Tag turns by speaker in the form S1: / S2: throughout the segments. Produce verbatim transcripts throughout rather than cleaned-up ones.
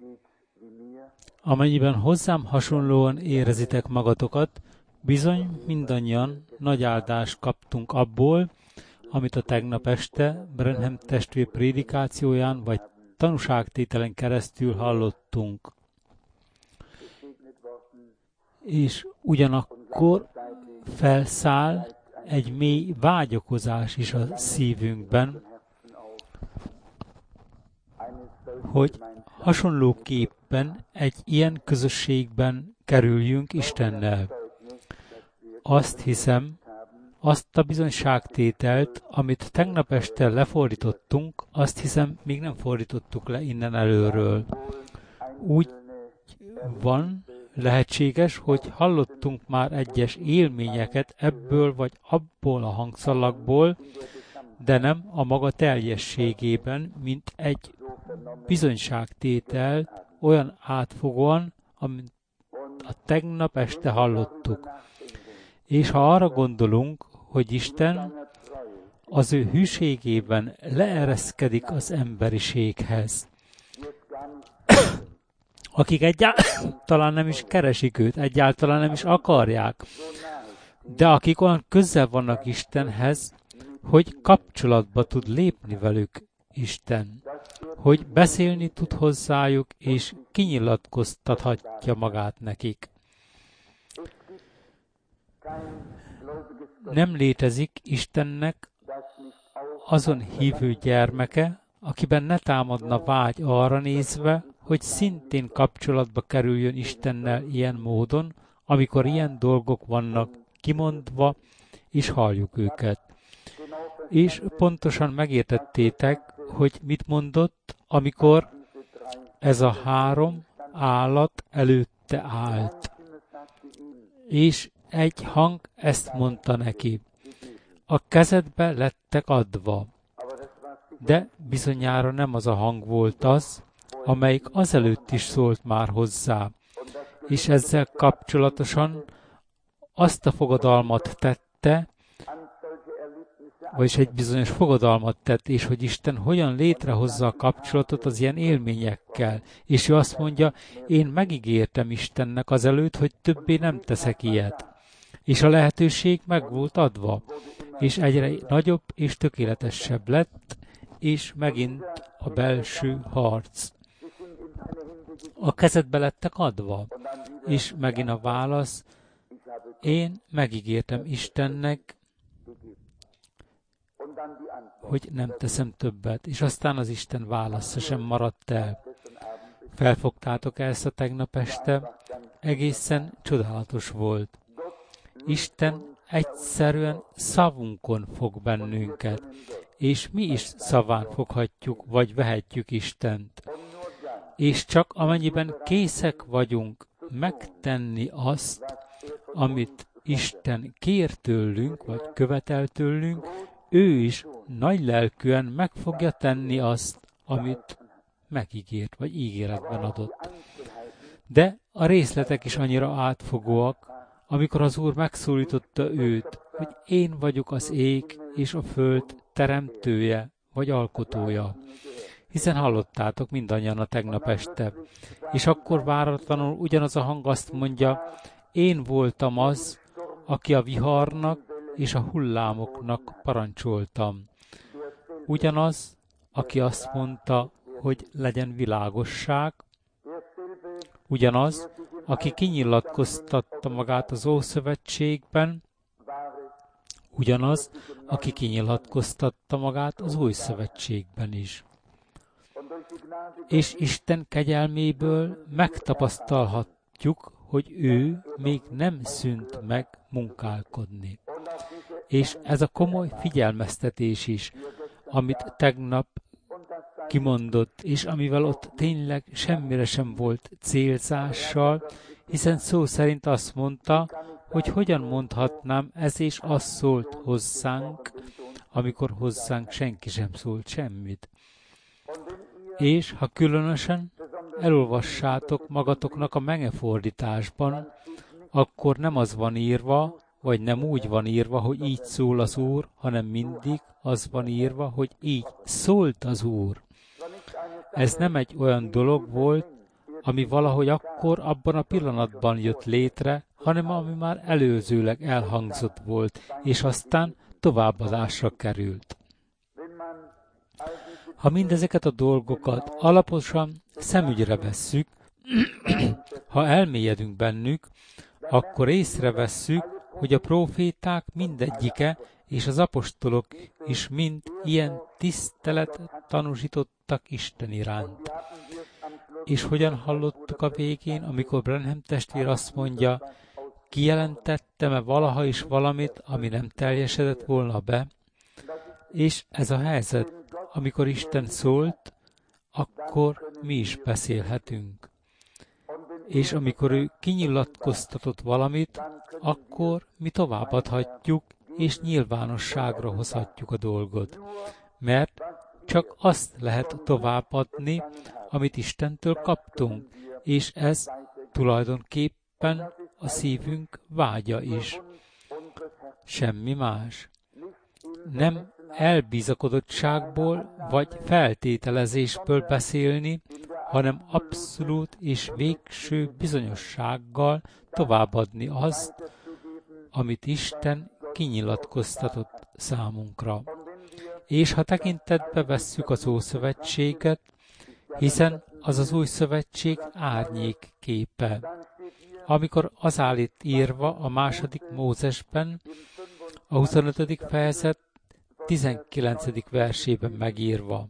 S1: Amennyiben hozzám hasonlóan érezitek magatokat, bizony mindannyian nagy áldást kaptunk abból, amit a tegnap este Branham testvér prédikációján vagy tanúságtételen keresztül hallottunk. És ugyanakkor felszáll egy mély vágyakozás is a szívünkben, hogy hasonlóképpen egy ilyen közösségben kerüljünk Istennel. Azt hiszem, azt a bizonyságtételt, amit tegnap este lefordítottunk, azt hiszem, még nem fordítottuk le innen előről. Úgy van, lehetséges, hogy hallottunk már egyes élményeket ebből vagy abból a hangszalagból, de nem a maga teljességében, mint egy bizonyságtétel olyan átfogóan, amit a tegnap este hallottuk. És ha arra gondolunk, hogy Isten az ő hűségében leereszkedik az emberiséghez, akik egyáltalán nem is keresik őt, egyáltalán nem is akarják, de akik olyan közel vannak Istenhez, hogy kapcsolatba tud lépni velük Isten, hogy beszélni tud hozzájuk, és kinyilatkoztathatja magát nekik. Nem létezik Istennek azon hívő gyermeke, akiben ne támadna vágy arra nézve, hogy szintén kapcsolatba kerüljön Istennel ilyen módon, amikor ilyen dolgok vannak kimondva, és halljuk őket. És pontosan megértettétek, hogy mit mondott, amikor ez a három állat előtte állt. És egy hang ezt mondta neki: a kezedbe lettek adva. De bizonyára nem az a hang volt az, amelyik azelőtt is szólt már hozzá, és ezzel kapcsolatosan azt a fogadalmat tette, vagyis egy bizonyos fogadalmat tett, és hogy Isten hogyan létrehozza a kapcsolatot az ilyen élményekkel. És ő azt mondja, én megígértem Istennek azelőtt, hogy többé nem teszek ilyet. És a lehetőség meg volt adva, és egyre nagyobb és tökéletesebb lett, és megint a belső harc. A kezedbe lettek adva, és megint a válasz, én megígértem Istennek, hogy nem teszem többet, és aztán az Isten válasza sem maradt el. Felfogtátok ezt a tegnap este? Egészen csodálatos volt. Isten egyszerűen szavunkon fog bennünket, és mi is szaván foghatjuk, vagy vehetjük Istent. És csak amennyiben készek vagyunk megtenni azt, amit Isten kér tőlünk, vagy követel tőlünk, ő is nagy lelkűen meg fogja tenni azt, amit megígért, vagy ígéretben adott. De a részletek is annyira átfogóak, amikor az Úr megszólította őt, hogy én vagyok az ég és a föld teremtője, vagy alkotója. Hiszen hallottátok mindannyian a tegnap este. És akkor váratlanul ugyanaz a hang azt mondja, én voltam az, aki a viharnak és a hullámoknak parancsoltam. Ugyanaz, aki azt mondta, hogy legyen világosság, ugyanaz, aki kinyilatkoztatta magát az Ószövetségben, ugyanaz, aki kinyilatkoztatta magát az Új Szövetségben is. És Isten kegyelméből megtapasztalhatjuk, hogy ő még nem szűnt meg munkálkodni. És ez a komoly figyelmeztetés is, amit tegnap kimondott, és amivel ott tényleg semmire sem volt célzással, hiszen szó szerint azt mondta, hogy hogyan mondhatnám, ez és az szólt hozzánk, amikor hozzánk senki sem szólt semmit. És ha különösen elolvassátok magatoknak a mengefordításban, akkor nem az van írva, vagy nem úgy van írva, hogy így szól az Úr, hanem mindig az van írva, hogy így szólt az Úr. Ez nem egy olyan dolog volt, ami valahogy akkor, abban a pillanatban jött létre, hanem ami már előzőleg elhangzott volt, és aztán továbbadásra került. Ha mindezeket a dolgokat alaposan szemügyre vesszük, ha elmélyedünk bennük, akkor észrevesszük, hogy a próféták mindegyike és az apostolok is mind ilyen tisztelet tanúsítottak Isten iránt. És hogyan hallottuk a végén, amikor Branham testvér azt mondja, kijelentettem-e valaha is valamit, ami nem teljesedett volna be? És ez a helyzet, amikor Isten szólt, akkor mi is beszélhetünk. És amikor ő kinyilatkoztatott valamit, akkor mi továbbadhatjuk, és nyilvánosságra hozhatjuk a dolgot. Mert csak azt lehet továbbadni, amit Istentől kaptunk, és ez tulajdonképpen a szívünk vágya is. Semmi más. Nem elbizakodottságból vagy feltételezésből beszélni, hanem abszolút és végső bizonyossággal továbbadni azt, amit Isten kinyilatkoztatott számunkra. És ha tekintetbe vesszük az Ószövetséget, hiszen az az Új Szövetség árnyék képe. Amikor az áll itt írva a második Mózesben, a huszonötödik fejezet tizenkilencedik versében megírva.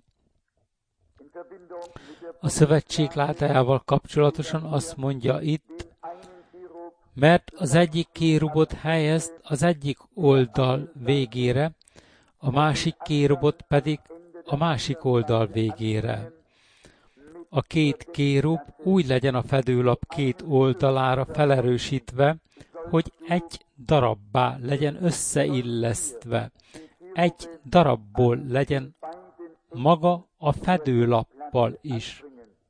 S1: A szövetség ládájával kapcsolatosan azt mondja itt, mert az egyik kérubot helyezt az egyik oldal végére, a másik kérubot pedig a másik oldal végére. A két kérub úgy legyen a fedőlap két oldalára felerősítve, hogy egy darabbá legyen összeillesztve. Egy darabból legyen maga a fedőlappal is.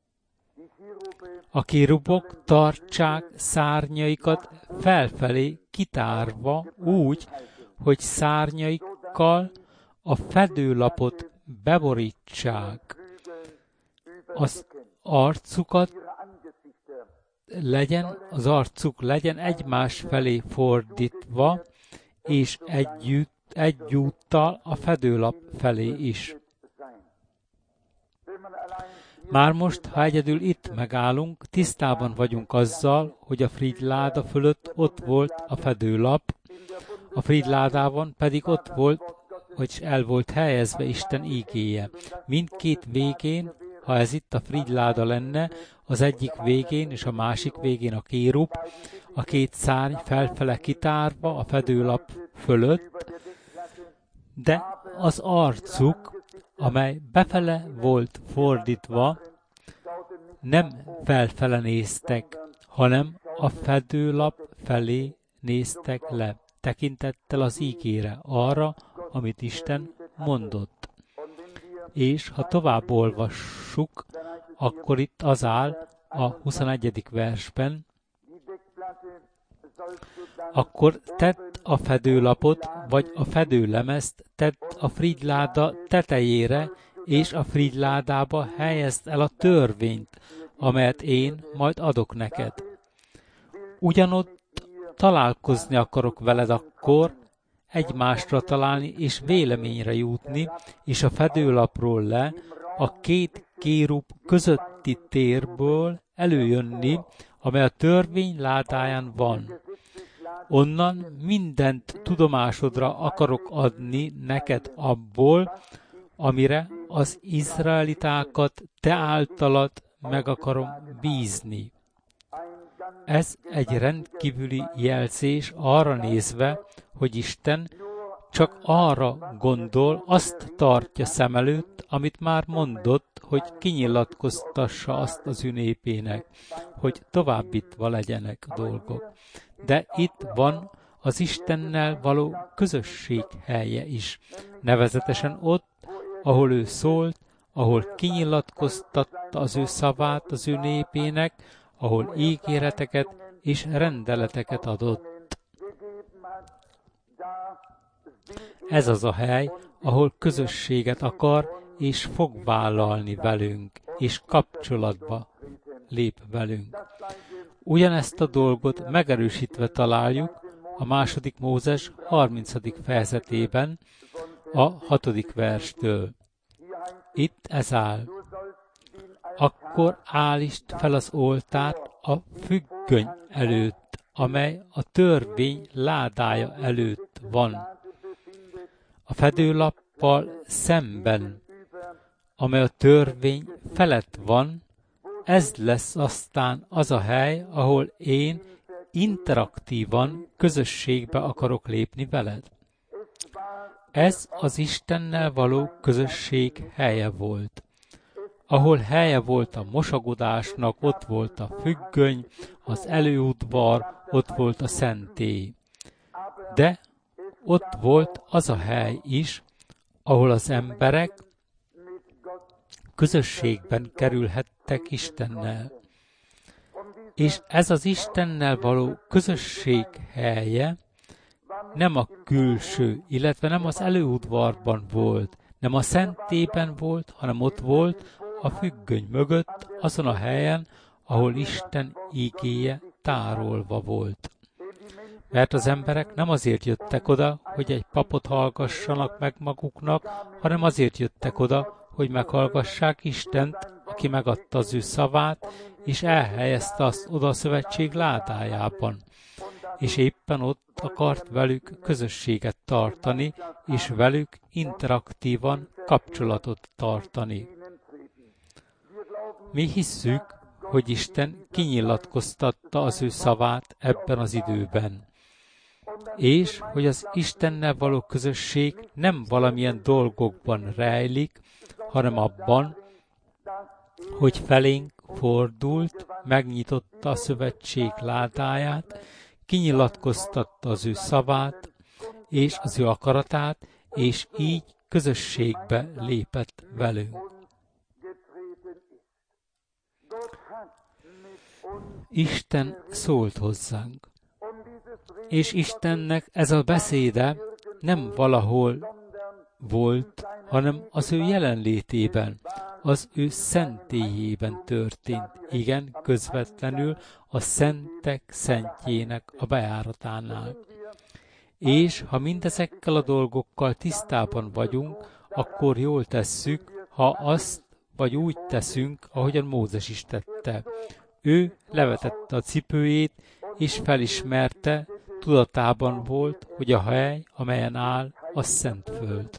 S1: A kérubok tartsák szárnyaikat felfelé kitárva úgy, hogy szárnyaikkal a fedőlapot beborítsák. Az arcukat legyen, az arcuk legyen egymás felé fordítva, és együtt, egyúttal a fedőlap felé is. Már most, ha egyedül itt megállunk, tisztában vagyunk azzal, hogy a Frigyláda fölött ott volt a fedőlap, a Frigyládában pedig ott volt, hogy el volt helyezve Isten ígéje. Mindkét végén, ha ez itt a Frigyláda lenne, az egyik végén és a másik végén a kérub, a két szárny felfele kitárva a fedőlap fölött, de az arcuk, amely befele volt fordítva, nem felfele néztek, hanem a fedőlap felé néztek le, tekintettel az ígére, arra, amit Isten mondott. És ha tovább olvassuk, akkor itt az áll a huszonegyedik versben, akkor tedd a fedőlapot, vagy a fedőlemezt tedd a Frigyláda tetejére, és a Frigyládába helyezd el a törvényt, amelyet én majd adok neked. Ugyanott találkozni akarok veled akkor, egymásra találni és véleményre jutni, és a fedőlapról le a két kérub közötti térből előjönni, amely a törvény ládáján van. Onnan mindent tudomásodra akarok adni neked abból, amire az izraelitákat te általad meg akarom bízni. Ez egy rendkívüli jelzés arra nézve, hogy Isten csak arra gondol, azt tartja szem előtt, amit már mondott, hogy kinyilatkoztassa azt az ő népének, hogy továbbítva legyenek a dolgok. De itt van az Istennel való közösség helye is, nevezetesen ott, ahol ő szólt, ahol kinyilatkoztatta az ő szavát az ő népének, ahol ígéreteket és rendeleteket adott. Ez az a hely, ahol közösséget akar és fog vállalni velünk, és kapcsolatba lép velünk. Ugyanezt a dolgot megerősítve találjuk a második Mózes harmincadik fejezetében, a hatodik verstől. Itt ez áll. Akkor állítsd fel az oltárt a függöny előtt, amely a törvény ládája előtt van. A fedőlappal szemben, amely a törvény felett van, ez lesz aztán az a hely, ahol én interaktívan közösségbe akarok lépni veled. Ez az Istennel való közösség helye volt. Ahol helye volt a mosagodásnak, ott volt a függöny, az előudvar, ott volt a szentély. De ott volt az a hely is, ahol az emberek közösségben kerülhettek Istennel. És ez az Istennel való közösség helye nem a külső, illetve nem az előudvarban volt, nem a szentélyben volt, hanem ott volt a függöny mögött, azon a helyen, ahol Isten ígéje tárolva volt. Mert az emberek nem azért jöttek oda, hogy egy papot hallgassanak meg maguknak, hanem azért jöttek oda, hogy meghallgassák Istent, aki megadta az ő szavát, és elhelyezte azt oda a szövetség ládájában. És éppen ott akart velük közösséget tartani, és velük interaktívan kapcsolatot tartani. Mi hisszük, hogy Isten kinyilatkoztatta az ő szavát ebben az időben, és hogy az Istennel való közösség nem valamilyen dolgokban rejlik, hanem abban, hogy felénk fordult, megnyitotta a szövetség ládáját, kinyilatkoztatta az ő szavát és az ő akaratát, és így közösségbe lépett velünk. Isten szólt hozzánk, és Istennek ez a beszéde nem valahol volt, hanem az ő jelenlétében, az ő szentélyében történt, igen, közvetlenül a szentek szentjének a bejáratánál. És ha mindezekkel a dolgokkal tisztában vagyunk, akkor jól tesszük, ha azt vagy úgy teszünk, ahogyan Mózes is tette. Ő levetette a cipőjét, és felismerte, tudatában volt, hogy a hely, amelyen áll, a szent föld.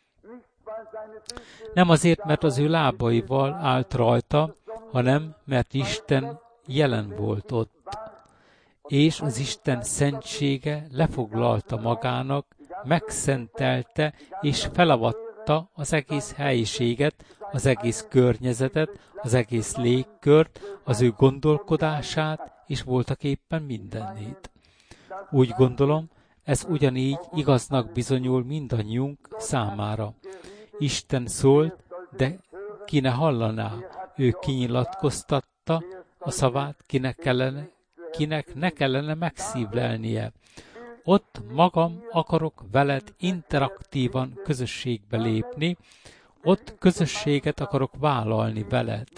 S1: Nem azért, mert az ő lábaival állt rajta, hanem mert Isten jelen volt ott. És az Isten szentsége lefoglalta magának, megszentelte és felavatta az egész helyiséget, az egész környezetet, az egész légkört, az ő gondolkodását, és voltaképpen mindennét. Úgy gondolom, ez ugyanígy igaznak bizonyul mindannyiunk számára. Isten szólt, de ki ne hallaná, ő kinyilatkoztatta a szavát, kinek, kellene, kinek ne kellene megszívlelnie. Ott magam akarok veled interaktívan közösségbe lépni, ott közösséget akarok vállalni veled.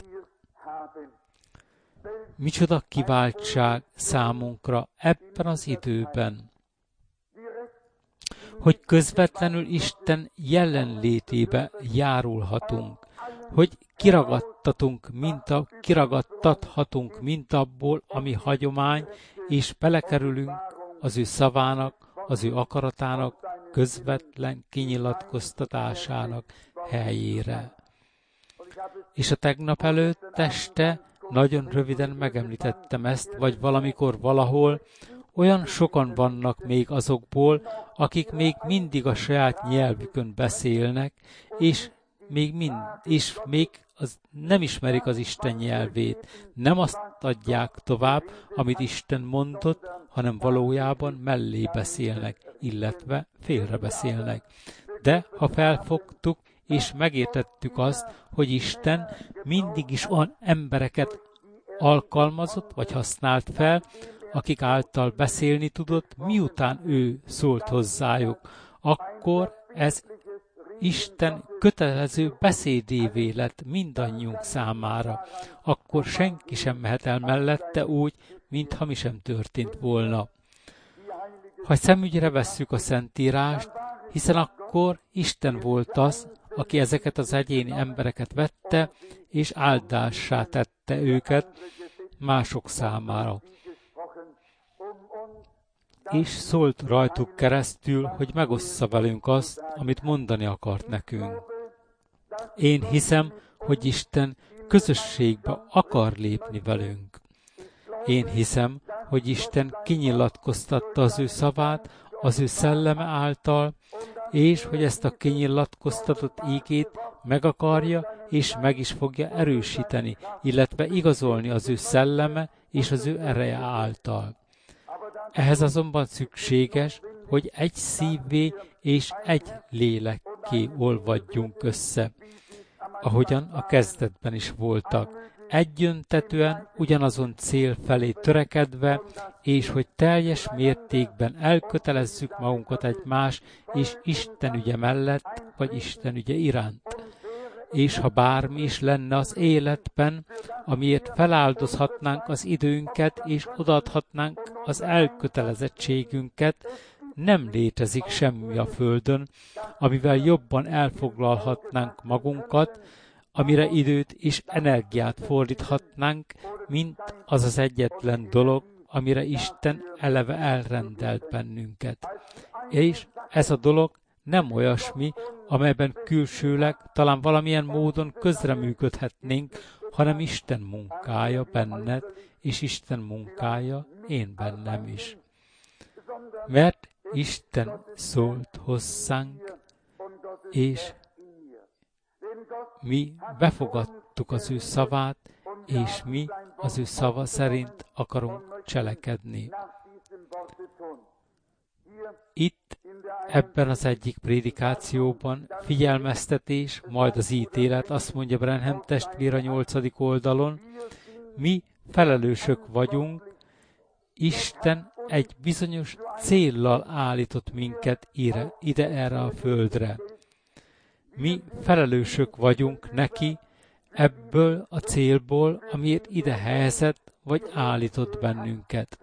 S1: Micsoda kiváltság számunkra ebben az időben, hogy közvetlenül Isten jelenlétébe járulhatunk, hogy kiragadtatunk, mint a, kiragadtathatunk mint abból, ami hagyomány, és belekerülünk az ő szavának, az ő akaratának, közvetlen kinyilatkoztatásának helyére. És a tegnap előtt este nagyon röviden megemlítettem ezt, vagy valamikor valahol, olyan sokan vannak még azokból, akik még mindig a saját nyelvükön beszélnek, és még, mind, és még az nem ismerik az Isten nyelvét, nem azt adják tovább, amit Isten mondott, hanem valójában mellé beszélnek, illetve félre beszélnek. De ha felfogtuk és megértettük azt, hogy Isten mindig is olyan embereket alkalmazott vagy használt fel, akik által beszélni tudott, miután ő szólt hozzájuk, akkor ez Isten kötelező beszédévé lett mindannyiunk számára, akkor senki sem mehet el mellette úgy, mintha mi sem történt volna. Ha szemügyre vesszük a Szentírást, hiszen akkor Isten volt az, aki ezeket az egyéni embereket vette, és áldássá tette őket mások számára. És szólt rajtuk keresztül, hogy megossza velünk azt, amit mondani akart nekünk. Én hiszem, hogy Isten közösségbe akar lépni velünk. Én hiszem, hogy Isten kinyilatkoztatta az ő szavát az ő szelleme által, és hogy ezt a kinyilatkoztatott ígét meg akarja és meg is fogja erősíteni, illetve igazolni az ő szelleme és az ő ereje által. Ehhez azonban szükséges, hogy egy szívvé és egy lélekké olvadjunk össze, ahogyan a kezdetben is voltak, egyöntetően ugyanazon cél felé törekedve, és hogy teljes mértékben elkötelezzük magunkat egymás és Isten ügye mellett, vagy Isten ügye iránt. És ha bármi is lenne az életben, amiért feláldozhatnánk az időnket, és odaadhatnánk az elkötelezettségünket, nem létezik semmi a Földön, amivel jobban elfoglalhatnánk magunkat, amire időt és energiát fordíthatnánk, mint az az egyetlen dolog, amire Isten eleve elrendelt bennünket. És ez a dolog nem olyasmi, amelyben külsőleg talán valamilyen módon közreműködhetnénk, hanem Isten munkája benned, és Isten munkája én bennem is. Mert Isten szólt hozzánk, és mi befogadtuk az ő szavát, és mi az ő szava szerint akarunk cselekedni. Itt, ebben az egyik prédikációban figyelmeztetés, majd az ítélet, azt mondja Branham testvér a nyolcadik oldalon, mi felelősök vagyunk, Isten egy bizonyos céllal állított minket ide, ide erre a földre. Mi felelősök vagyunk neki ebből a célból, amiért ide helyezett vagy állított bennünket.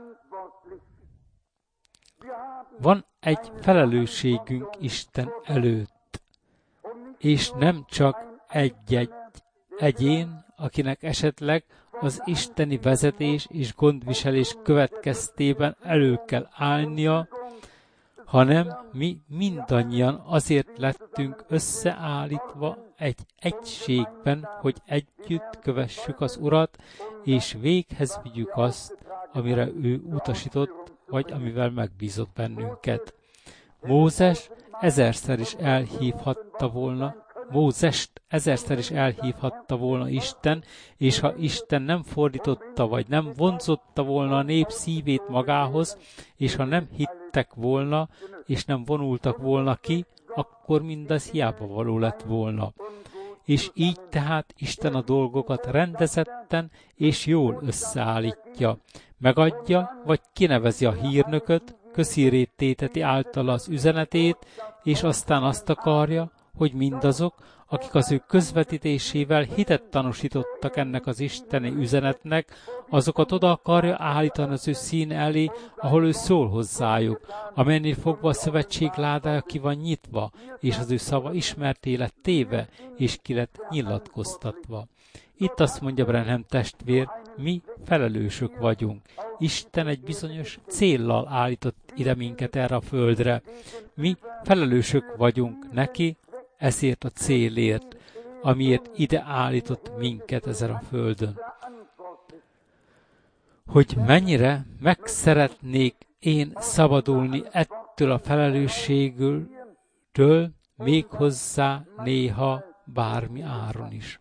S1: Van egy felelősségünk Isten előtt, és nem csak egy-egy egyén, akinek esetleg az isteni vezetés és gondviselés következtében elő kell állnia, hanem mi mindannyian azért lettünk összeállítva egy egységben, hogy együtt kövessük az Urat, és véghez vigyük azt, amire ő utasított, vagy amivel megbízott bennünket. Mózes ezerszer is elhívhatta volna, Mózest ezerszer is elhívhatta volna Isten, és ha Isten nem fordította, vagy nem vonzotta volna a nép szívét magához, és ha nem hittek volna, és nem vonultak volna ki, akkor mindaz hiába való lett volna. És így tehát Isten a dolgokat rendezetten és jól összeállítja. Megadja, vagy kinevezi a hírnököt, közhírré téteti általa az üzenetét, és aztán azt akarja, hogy mindazok, akik az ő közvetítésével hitet tanúsítottak ennek az isteni üzenetnek, azokat oda akarja állítani az ő szín elé, ahol ő szól hozzájuk, amennél fogva a szövetség ládája ki van nyitva, és az ő szava ismerté lett téve, és ki lett nyilatkoztatva. Itt azt mondja Branham testvér, mi felelősök vagyunk. Isten egy bizonyos céllal állított ide minket erre a földre. Mi felelősök vagyunk neki, ezért a célért, amiért ide állított minket ezen a földön. Hogy mennyire meg szeretnék én szabadulni ettől a felelősségtől, méghozzá néha bármi áron is.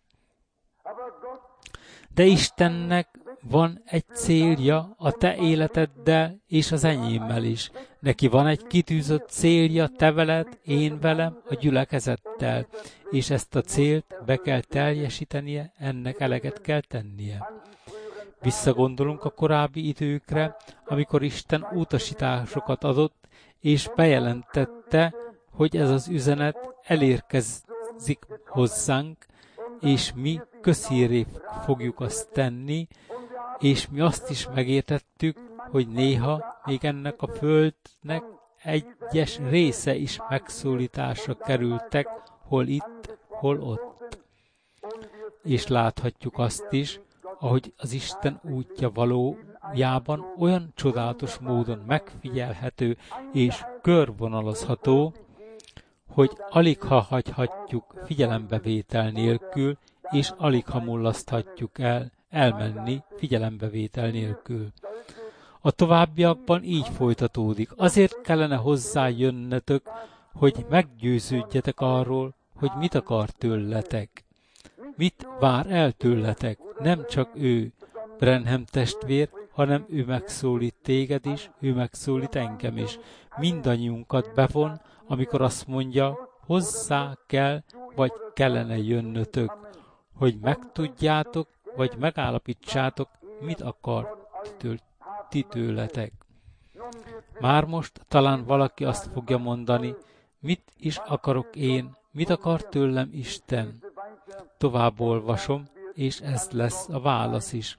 S1: De Istennek van egy célja a te életeddel és az enyémmel is. Neki van egy kitűzött célja te veled, én velem, a gyülekezettel, és ezt a célt be kell teljesítenie, ennek eleget kell tennie. Visszagondolunk a korábbi időkre, amikor Isten utasításokat adott, és bejelentette, hogy ez az üzenet elérkezik hozzánk, és mi közhírré fogjuk azt tenni, és mi azt is megértettük, hogy néha még ennek a földnek egyes része is megszólításra kerültek, hol itt, hol ott. És láthatjuk azt is, ahogy az Isten útja valójában olyan csodálatos módon megfigyelhető és körvonalazható, hogy aligha hagyhatjuk figyelembevétel nélkül, és aligha mulaszthatjuk el elmenni figyelembevétel nélkül. A továbbiakban így folytatódik. Azért kellene hozzájönnetök, hogy meggyőződjetek arról, hogy mit akar tőletek. Mit vár el tőletek? Nem csak ő, Branham testvér, hanem ő megszólít téged is, ő megszólít engem is. Mindannyiunkat bevon, amikor azt mondja, hozzá kell, vagy kellene jönnötök, hogy megtudjátok, vagy megállapítsátok, mit akar ti tőletek. Már most talán valaki azt fogja mondani, mit is akarok én, mit akar tőlem Isten. Tovább olvasom, és ez lesz a válasz is.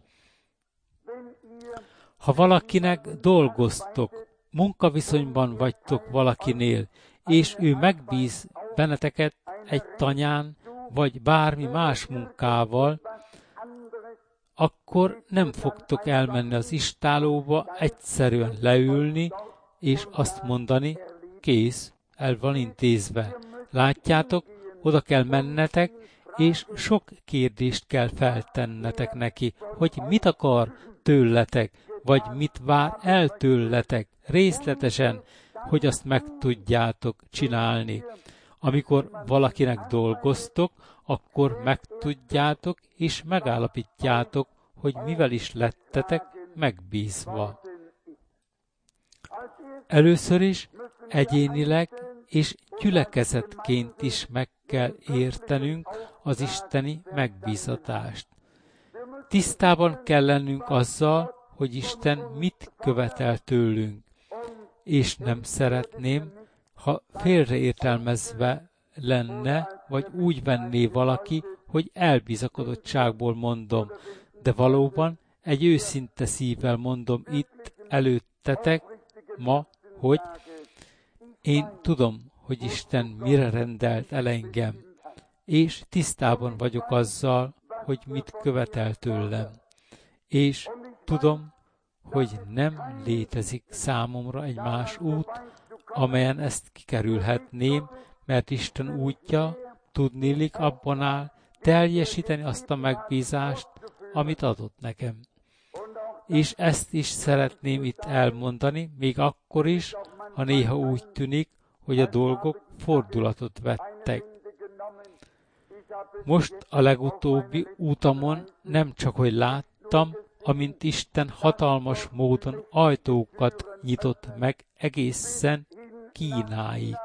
S1: Ha valakinek dolgoztok, munkaviszonyban vagytok valakinél, és ő megbíz benneteket egy tanyán, vagy bármi más munkával, akkor nem fogtok elmenni az istálóba, egyszerűen leülni, és azt mondani, kész, el van intézve. Látjátok, oda kell mennetek, és sok kérdést kell feltennetek neki, hogy mit akar tőletek, vagy mit vár el tőletek részletesen, hogy azt meg tudjátok csinálni. Amikor valakinek dolgoztok, akkor megtudjátok és megállapítjátok, hogy mivel is lettetek megbízva. Először is egyénileg és gyülekezetként is meg kell értenünk az isteni megbízatást. Tisztában kell lennünk azzal, hogy Isten mit követel tőlünk, és nem szeretném, ha félreértelmezve lenne, vagy úgy venné valaki, hogy elbizakodottságból mondom, de valóban egy őszinte szívvel mondom itt előttetek ma, hogy én tudom, hogy Isten mire rendelt el engem, és tisztában vagyok azzal, hogy mit követel tőlem. És tudom, hogy nem létezik számomra egy más út, amelyen ezt kikerülhetném, mert Isten útja, tudniillik, abban áll, teljesíteni azt a megbízást, amit adott nekem. És ezt is szeretném itt elmondani, még akkor is, ha néha úgy tűnik, hogy a dolgok fordulatot vettek. Most a legutóbbi utamon nem csak, hogy láttam, amint Isten hatalmas módon ajtókat nyitott meg egészen Kínáig,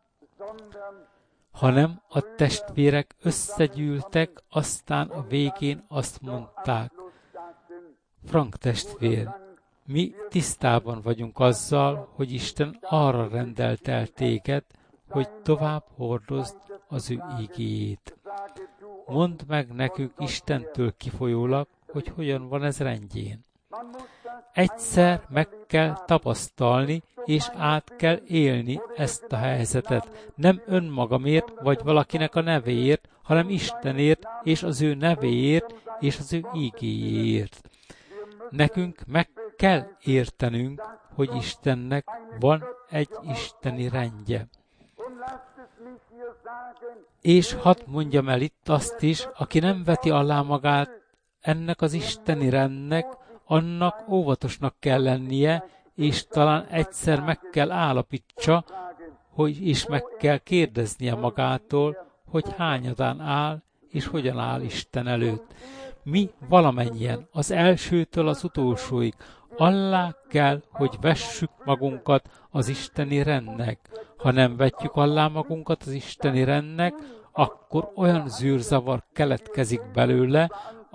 S1: hanem a testvérek összegyűltek, aztán a végén azt mondták, Frank testvér, mi tisztában vagyunk azzal, hogy Isten arra rendelt el téged, hogy tovább hordozd az ő igéjét. Mondd meg nekünk Istentől kifolyólag, hogy hogyan van ez rendjén. Egyszer meg kell tapasztalni, és át kell élni ezt a helyzetet. Nem önmagamért, vagy valakinek a nevéért, hanem Istenért, és az ő nevéért, és az ő igéjéért. Nekünk meg kell értenünk, hogy Istennek van egy isteni rendje. És hadd mondjam el itt azt is, aki nem veti alá magát ennek az isteni rendnek, annak óvatosnak kell lennie, és talán egyszer meg kell állapítsa, hogy is meg kell kérdeznie magától, hogy hányadán áll, és hogyan áll Isten előtt. Mi valamennyien, az elsőtől az utolsóig, alá kell, hogy vessük magunkat az isteni rendnek. Ha nem vetjük alá magunkat az isteni rendnek, akkor olyan zűrzavar keletkezik belőle,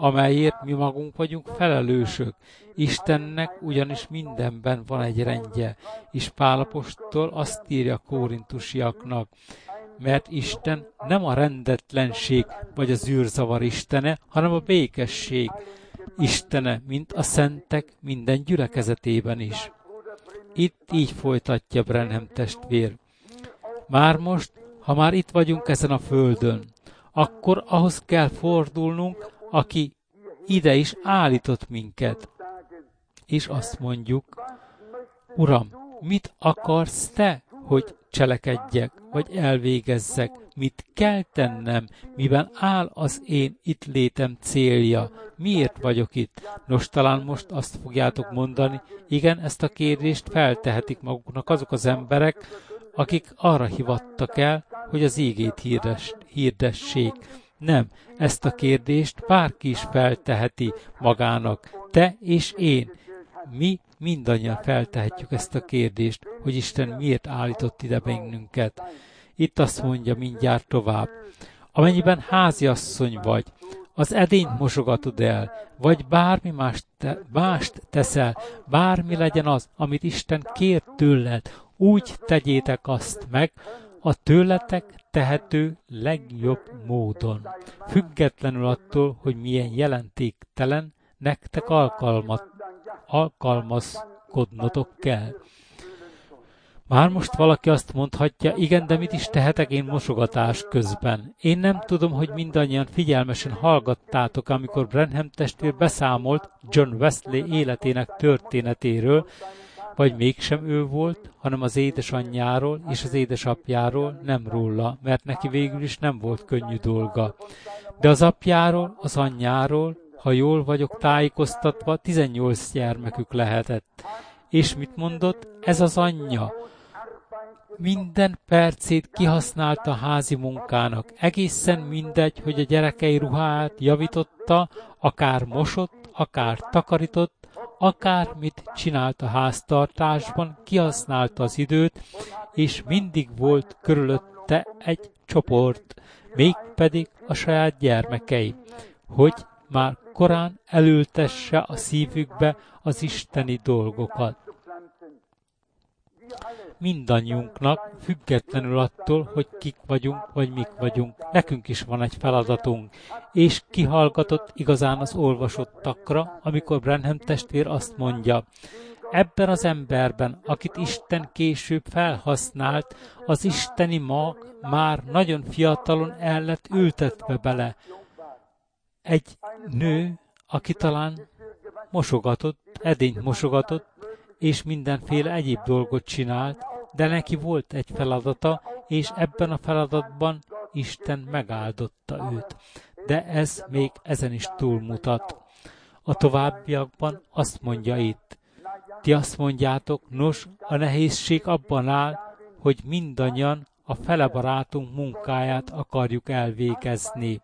S1: amelyért mi magunk vagyunk felelősök. Istennek ugyanis mindenben van egy rendje, és Pál apostol azt írja korintusiaknak, mert Isten nem a rendetlenség vagy az űrzavar istene, hanem a békesség istene, mint a szentek minden gyülekezetében is. Itt így folytatja Branham testvér. Már most, ha már itt vagyunk ezen a földön, akkor ahhoz kell fordulnunk, aki ide is állított minket. És azt mondjuk, Uram, mit akarsz te, hogy cselekedjek, vagy elvégezzek? Mit kell tennem? Miben áll az én itt létem célja? Miért vagyok itt? Nos, talán most azt fogjátok mondani, igen, ezt a kérdést feltehetik maguknak azok az emberek, akik arra hivattak el, hogy az ígét hirdes, hirdessék. Nem, ezt a kérdést bárki is felteheti magának, te és én. Mi mindannyian feltehetjük ezt a kérdést, hogy Isten miért állított ide bennünket. Itt azt mondja mindjárt tovább. Amennyiben háziasszony vagy, az edényt mosogatod el, vagy bármi mást, te, mást teszel, bármi legyen az, amit Isten kér tőled, úgy tegyétek azt meg, a tőletek tehető legjobb módon. Függetlenül attól, hogy milyen jelentéktelen, nektek alkalmat, alkalmazkodnotok kell. Már most valaki azt mondhatja, igen, de mit is tehetek én mosogatás közben? Én nem tudom, hogy mindannyian figyelmesen hallgattátok, amikor Branham testvér beszámolt John Wesley életének történetéről, vagy mégsem ő volt, hanem az édesanyjáról és az édesapjáról, nem róla, mert neki végül is nem volt könnyű dolga. De az apjáról, az anyjáról, ha jól vagyok tájékoztatva, tizennyolc gyermekük lehetett. És mit mondott? Ez az anyja minden percét kihasználta a házi munkának. Egészen mindegy, hogy a gyerekei ruháját javította, akár mosott, akár takarított, akármit csinált a háztartásban, kihasználta az időt, és mindig volt körülötte egy csoport, mégpedig a saját gyermekei, hogy már korán elültesse a szívükbe az isteni dolgokat. Mindannyiunknak, függetlenül attól, hogy kik vagyunk, vagy mik vagyunk, nekünk is van egy feladatunk, és kihallgatott igazán az olvasottakra, amikor Branham testvér azt mondja, ebben az emberben, akit Isten később felhasznált, az isteni mag már nagyon fiatalon el lett ültetve bele. Egy nő, aki talán mosogatott, edényt mosogatott, és mindenféle egyéb dolgot csinált, de neki volt egy feladata, és ebben a feladatban Isten megáldotta őt. De ez még ezen is túlmutat. A továbbiakban azt mondja itt, ti azt mondjátok, nos, a nehézség abban áll, hogy mindannyian a fele barátunk munkáját akarjuk elvégezni.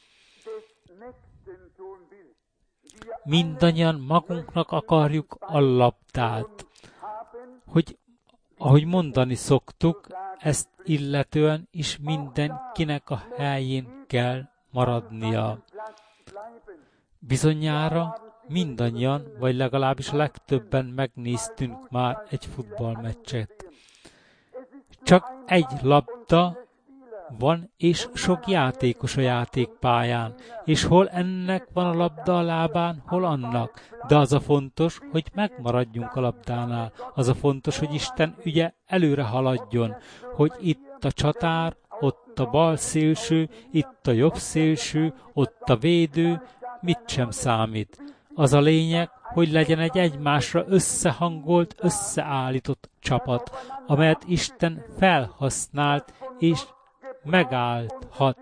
S1: Mindannyian magunknak akarjuk a labdát. Hogy, ahogy mondani szoktuk, ezt illetően is mindenkinek a helyén kell maradnia. Bizonyára mindannyian, vagy legalábbis a legtöbben megnéztünk már egy futballmeccset. Csak egy labda van, és sok játékos a játékpályán, és hol ennek van a labda a lábán, hol annak. De az a fontos, hogy megmaradjunk a labdánál. Az a fontos, hogy Isten ügye előre haladjon, hogy itt a csatár, ott a bal szélső, itt a jobb szélső, ott a védő, mit sem számít. Az a lényeg, hogy legyen egy egymásra összehangolt, összeállított csapat, amelyet Isten felhasznált, és megállhat.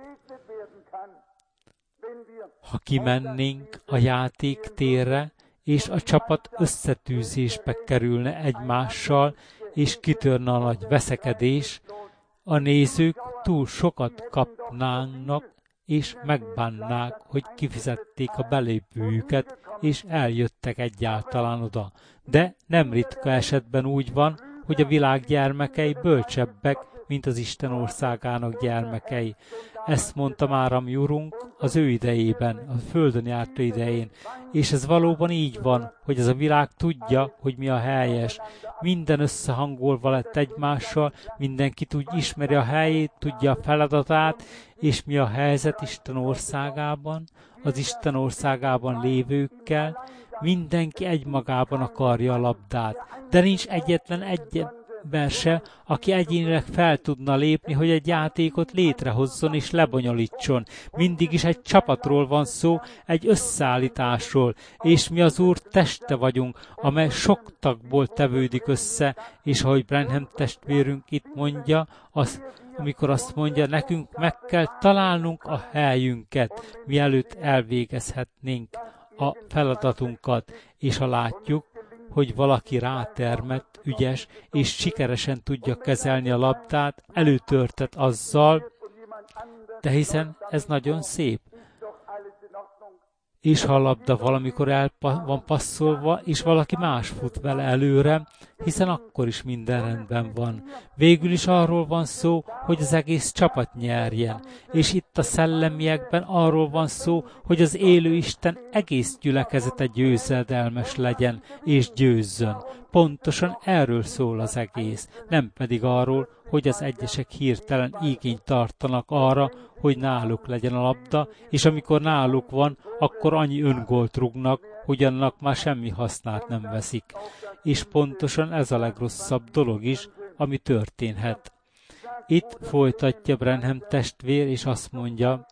S1: Ha kimennénk a játéktérre, és a csapat összetűzésbe kerülne egymással, és kitörne a nagy veszekedés, a nézők túl sokat kapnának, és megbánnák, hogy kifizették a belépőjüket, és eljöttek egyáltalán oda. De nem ritka esetben úgy van, hogy a világ gyermekei bölcsebbek, mint az Isten országának gyermekei. Ezt mondta már a mi Urunk az ő idejében, a földön járta idején. És ez valóban így van, hogy ez a világ tudja, hogy mi a helyes. Minden összehangolva lett egymással, mindenki tud, ismeri a helyét, tudja a feladatát, és mi a helyzet Isten országában, az Isten országában lévőkkel. Mindenki egymagában akarja a labdát, de nincs egyetlen egy ember se, aki egyénileg fel tudna lépni, hogy egy játékot létrehozzon és lebonyolítson. Mindig is egy csapatról van szó, egy összeállításról, és mi az Úr teste vagyunk, amely sok tagból tevődik össze, és ahogy Branham testvérünk itt mondja, az, amikor azt mondja, nekünk meg kell találnunk a helyünket, mielőtt elvégezhetnénk a feladatunkat, és ha látjuk, hogy valaki rátermett, ügyes, és sikeresen tudja kezelni a labdát, előtörtet azzal, de hiszen ez nagyon szép. És ha a labda valamikor el van passzolva, és valaki más fut vele előre, hiszen akkor is minden rendben van. Végül is arról van szó, hogy az egész csapat nyerjen. És itt a szellemiekben arról van szó, hogy az élő Isten egész gyülekezete győzedelmes legyen, és győzzön. Pontosan erről szól az egész, nem pedig arról, hogy az egyesek hirtelen igényt tartanak arra, hogy náluk legyen a labda, és amikor náluk van, akkor annyi öngolt rúgnak, hogy annak már semmi hasznát nem veszik. És pontosan ez a legrosszabb dolog is, ami történhet. Itt folytatja Branham testvér, és azt mondja,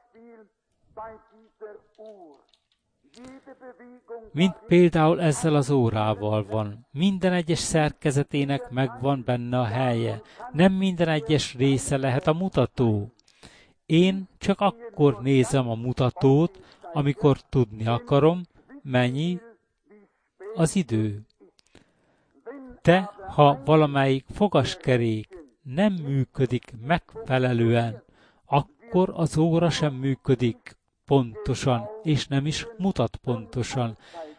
S1: mint például ezzel az órával van. Minden egyes szerkezetének megvan benne a helye. Nem minden egyes része lehet a mutató. Én csak akkor nézem a mutatót, amikor tudni akarom, mennyi az idő. De ha valamelyik fogaskerék nem működik megfelelően, akkor az óra sem működik pontosan, és nem is mutat pontosan.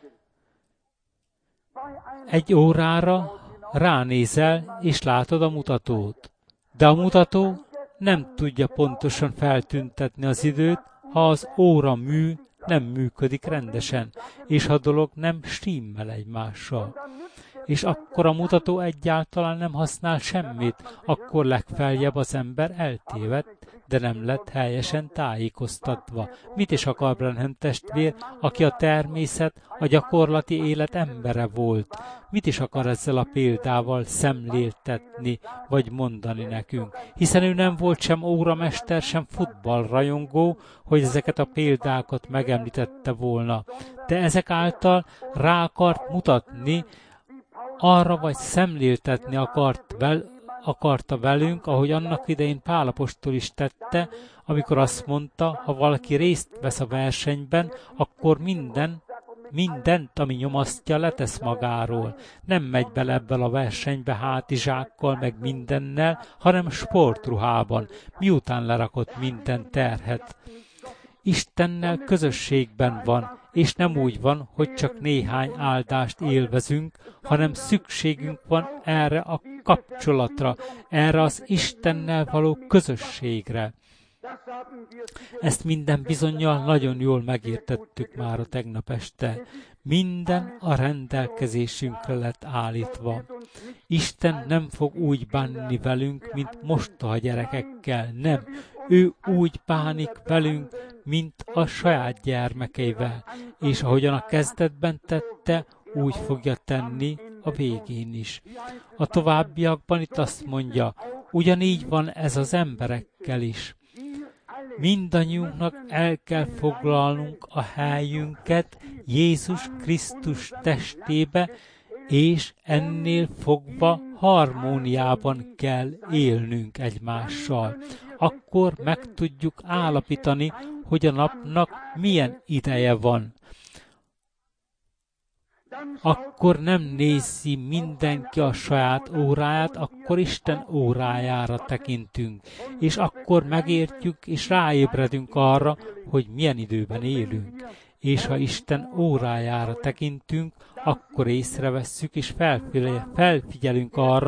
S1: Egy órára ránézel, és látod a mutatót, de a mutató nem tudja pontosan feltüntetni az időt, ha az óra mű nem működik rendesen, és ha a dolog nem stimmel egymással. És akkor a mutató egyáltalán nem használ semmit, akkor legfeljebb az ember eltévedt, de nem lett helyesen tájékoztatva. Mit is akar Branham testvér, aki a természet, a gyakorlati élet embere volt? Mit is akar ezzel a példával szemléltetni, vagy mondani nekünk? Hiszen ő nem volt sem óramester, sem futballrajongó, hogy ezeket a példákat megemlítette volna. De ezek által rá akart mutatni, arra vagy szemléltetni akart vel, akarta velünk, ahogy annak idején Pál apostol is tette, amikor azt mondta, ha valaki részt vesz a versenyben, akkor minden, mindent, ami nyomasztja, letesz magáról. Nem megy bele ebből a versenybe hátizsákkal, meg mindennel, hanem sportruhában, miután lerakott minden terhet. Istennel közösségben van, és nem úgy van, hogy csak néhány áldást élvezünk, hanem szükségünk van erre a kapcsolatra, erre az Istennel való közösségre. Ezt minden bizonnyal nagyon jól megértettük már a tegnap este. Minden a rendelkezésünkre lett állítva. Isten nem fog úgy bánni velünk, mint mostoha gyerekekkel, nem. Ő úgy bánik velünk, mint a saját gyermekeivel, és ahogyan a kezdetben tette, úgy fogja tenni a végén is. A továbbiakban itt azt mondja, ugyanígy van ez az emberekkel is. Mindannyiunknak el kell foglalnunk a helyünket Jézus Krisztus testébe, és ennél fogva harmóniában kell élnünk egymással. Akkor meg tudjuk állapítani, hogy a napnak milyen ideje van. Akkor nem nézi mindenki a saját óráját, akkor Isten órájára tekintünk, és akkor megértjük és ráébredünk arra, hogy milyen időben élünk. És ha Isten órájára tekintünk, akkor észrevesszük és felfigyelünk arra,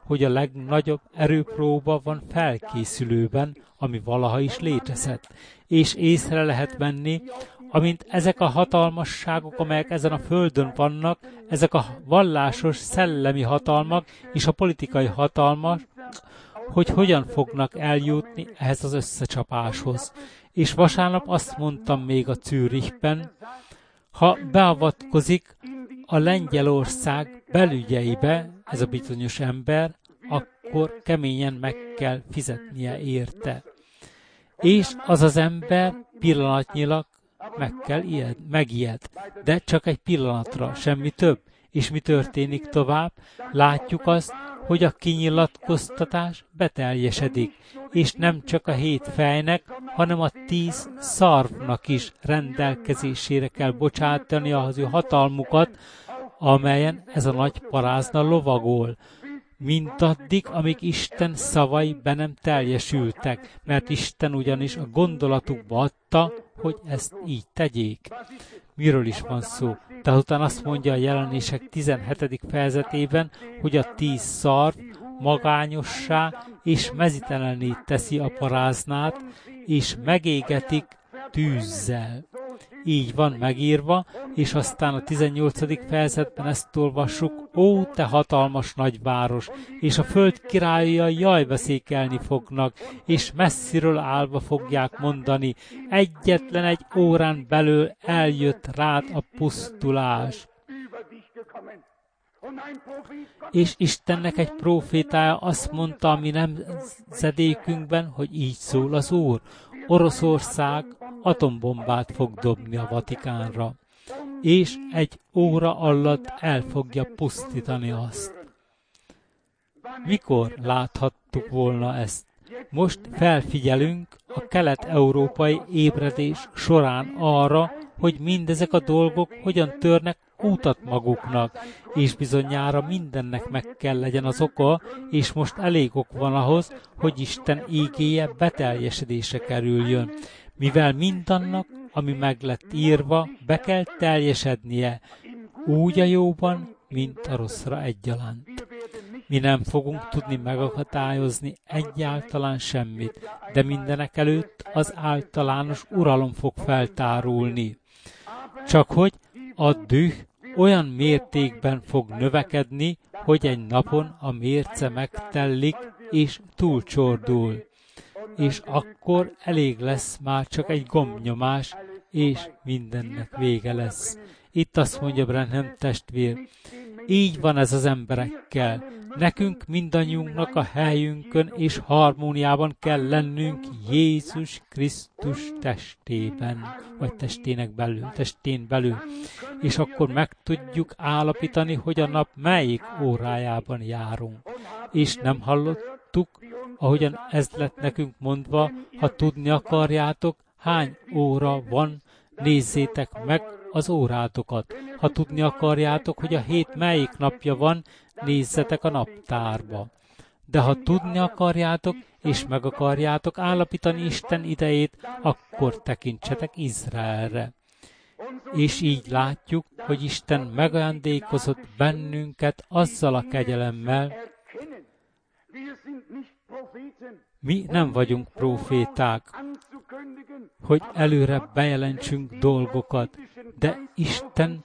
S1: hogy a legnagyobb erőpróba van felkészülőben, ami valaha is létezett, és észre lehet venni, amint ezek a hatalmasságok, amelyek ezen a földön vannak, ezek a vallásos, szellemi hatalmak és a politikai hatalmak, hogy hogyan fognak eljutni ehhez az összecsapáshoz. És vasárnap azt mondtam még a Zürichben, ha beavatkozik a Lengyelország belügyeibe ez a bizonyos ember, akkor keményen meg kell fizetnie érte. És az az ember pillanatnyilag meg kell ijed, megijed, de csak egy pillanatra, semmi több. És mi történik tovább? Látjuk azt, hogy a kinyilatkoztatás beteljesedik, és nem csak a hét fejnek, hanem a tíz szarvnak is rendelkezésére kell bocsátani az ő hatalmukat, amelyen ez a nagy parázna lovagol. Mindaddig, amíg Isten szavai be nem teljesültek, mert Isten ugyanis a gondolatukba adta, hogy ezt így tegyék. Miről is van szó? Tehát utána azt mondja a Jelenések tizenhetedik fejezetében, hogy a tíz szarv magányossá és mezitelenné teszi a paráznát, és megégetik tűzzel. Így van megírva, és aztán a tizennyolcadik fejezetben ezt olvassuk, ó, te hatalmas nagyváros, és a föld királyai jajveszékelni fognak, és messziről állva fogják mondani, egyetlen egy órán belül eljött rád a pusztulás. És Istennek egy prófétája azt mondta a mi nemzedékünkben, hogy így szól az Úr, Oroszország atombombát fog dobni a Vatikánra, és egy óra alatt el fogja pusztítani azt. Mikor láthattuk volna ezt? Most felfigyelünk a kelet-európai ébredés során arra, hogy mindezek a dolgok hogyan törnek útat maguknak, és bizonyára mindennek meg kell legyen az oka, és most elég ok van ahhoz, hogy Isten ígéje beteljesedésre kerüljön, mivel mindannak, ami meg lett írva, be kell teljesednie, úgy a jóban, mint a rosszra egyaránt. Mi nem fogunk tudni megakadályozni egyáltalán semmit, de mindenek előtt az általános uralom fog feltárulni. Csak hogy a düh olyan mértékben fog növekedni, hogy egy napon a mérce megtellik és túlcsordul. És akkor elég lesz már csak egy gombnyomás, és mindennek vége lesz. Itt azt mondja Branham testvér, így van ez az emberekkel. Nekünk mindannyiunknak a helyünkön és harmóniában kell lennünk Jézus Krisztus testében, vagy testének belül, testén belül. És akkor meg tudjuk állapítani, hogy a nap melyik órájában járunk. És nem hallottuk, ahogyan ez lett nekünk mondva, ha tudni akarjátok, hány óra van, nézzétek meg az órátokat. Ha tudni akarjátok, hogy a hét melyik napja van, nézzetek a naptárba. De ha tudni akarjátok, és meg akarjátok állapítani Isten idejét, akkor tekintsetek Izraelre. És így látjuk, hogy Isten megajándékozott bennünket azzal a kegyelemmel, mi nem vagyunk próféták, hogy előre bejelentsünk dolgokat, de Isten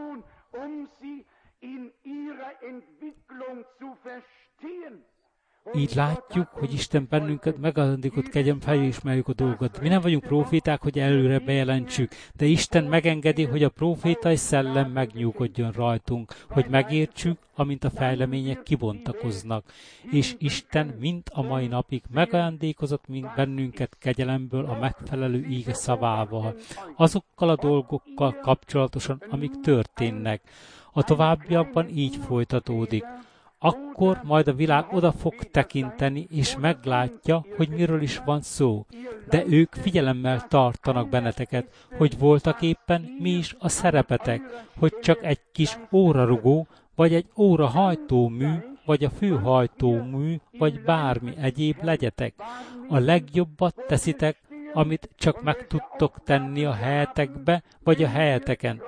S1: így látjuk, hogy Isten bennünket megajándékozott kegyelem, felismerjük a dolgokat. Mi nem vagyunk próféták, hogy előre bejelentsük, de Isten megengedi, hogy a prófétai szellem megnyugodjon rajtunk, hogy megértsük, amint a fejlemények kibontakoznak. És Isten mind a mai napig megajándékozott mind bennünket kegyelemből a megfelelő íge szavával, azokkal a dolgokkal kapcsolatosan, amik történnek. A továbbiakban így folytatódik. Akkor majd a világ oda fog tekinteni, és meglátja, hogy miről is van szó. De ők figyelemmel tartanak benneteket, hogy voltak éppen mi is a szerepetek, hogy csak egy kis órarugó, vagy egy órahajtómű, vagy a főhajtómű, vagy bármi egyéb legyetek. A legjobbat teszitek, amit csak meg tudtok tenni a helyetekbe, vagy a helyeteken,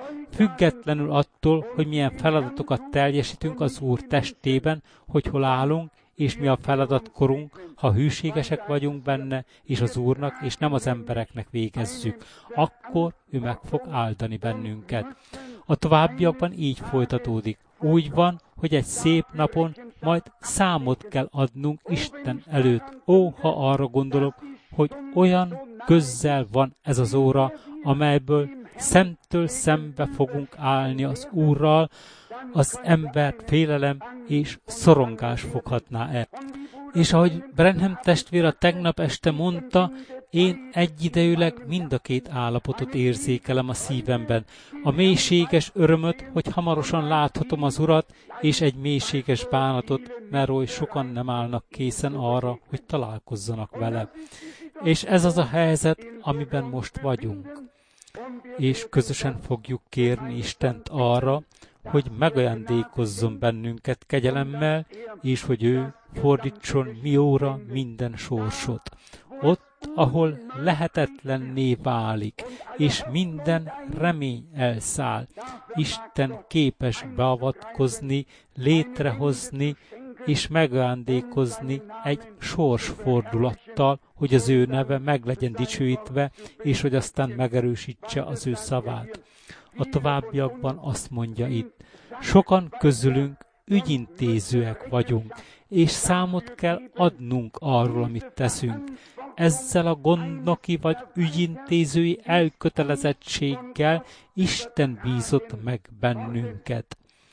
S1: függetlenül attól, hogy milyen feladatokat teljesítünk az Úr testében, hogy hol állunk, és mi a feladatkorunk, ha hűségesek vagyunk benne, és az Úrnak, és nem az embereknek végezzük, akkor ő meg fog áldani bennünket. A továbbiakban így folytatódik. Úgy van, hogy egy szép napon majd számot kell adnunk Isten előtt. Ó, ha arra gondolok, hogy olyan közzel van ez az óra, amelyből szemtől szembe fogunk állni az Úrral, az embert félelem és szorongás foghatná el. És ahogy Branham testvér a tegnap este mondta, én egyidejűleg mind a két állapotot érzékelem a szívemben. A mélységes örömöt, hogy hamarosan láthatom az Urat, és egy mélységes bánatot, mert oly sokan nem állnak készen arra, hogy találkozzanak vele. És ez az a helyzet, amiben most vagyunk. És közösen fogjuk kérni Istent arra, hogy megajándékozzon bennünket kegyelemmel, és hogy ő fordítson mióra minden sorsot. Ott, ahol lehetetlenné válik, és minden remény elszáll, Isten képes beavatkozni, létrehozni, és megajándékozni egy sorsfordulattal, hogy az ő neve meg legyen dicsőítve, és hogy aztán megerősítse az ő szavát. A továbbiakban azt mondja itt, sokan közülünk ügyintézőek vagyunk, és számot kell adnunk arról, amit teszünk. Ezzel a gondnoki vagy ügyintézői elkötelezettséggel Isten bízott meg bennünket.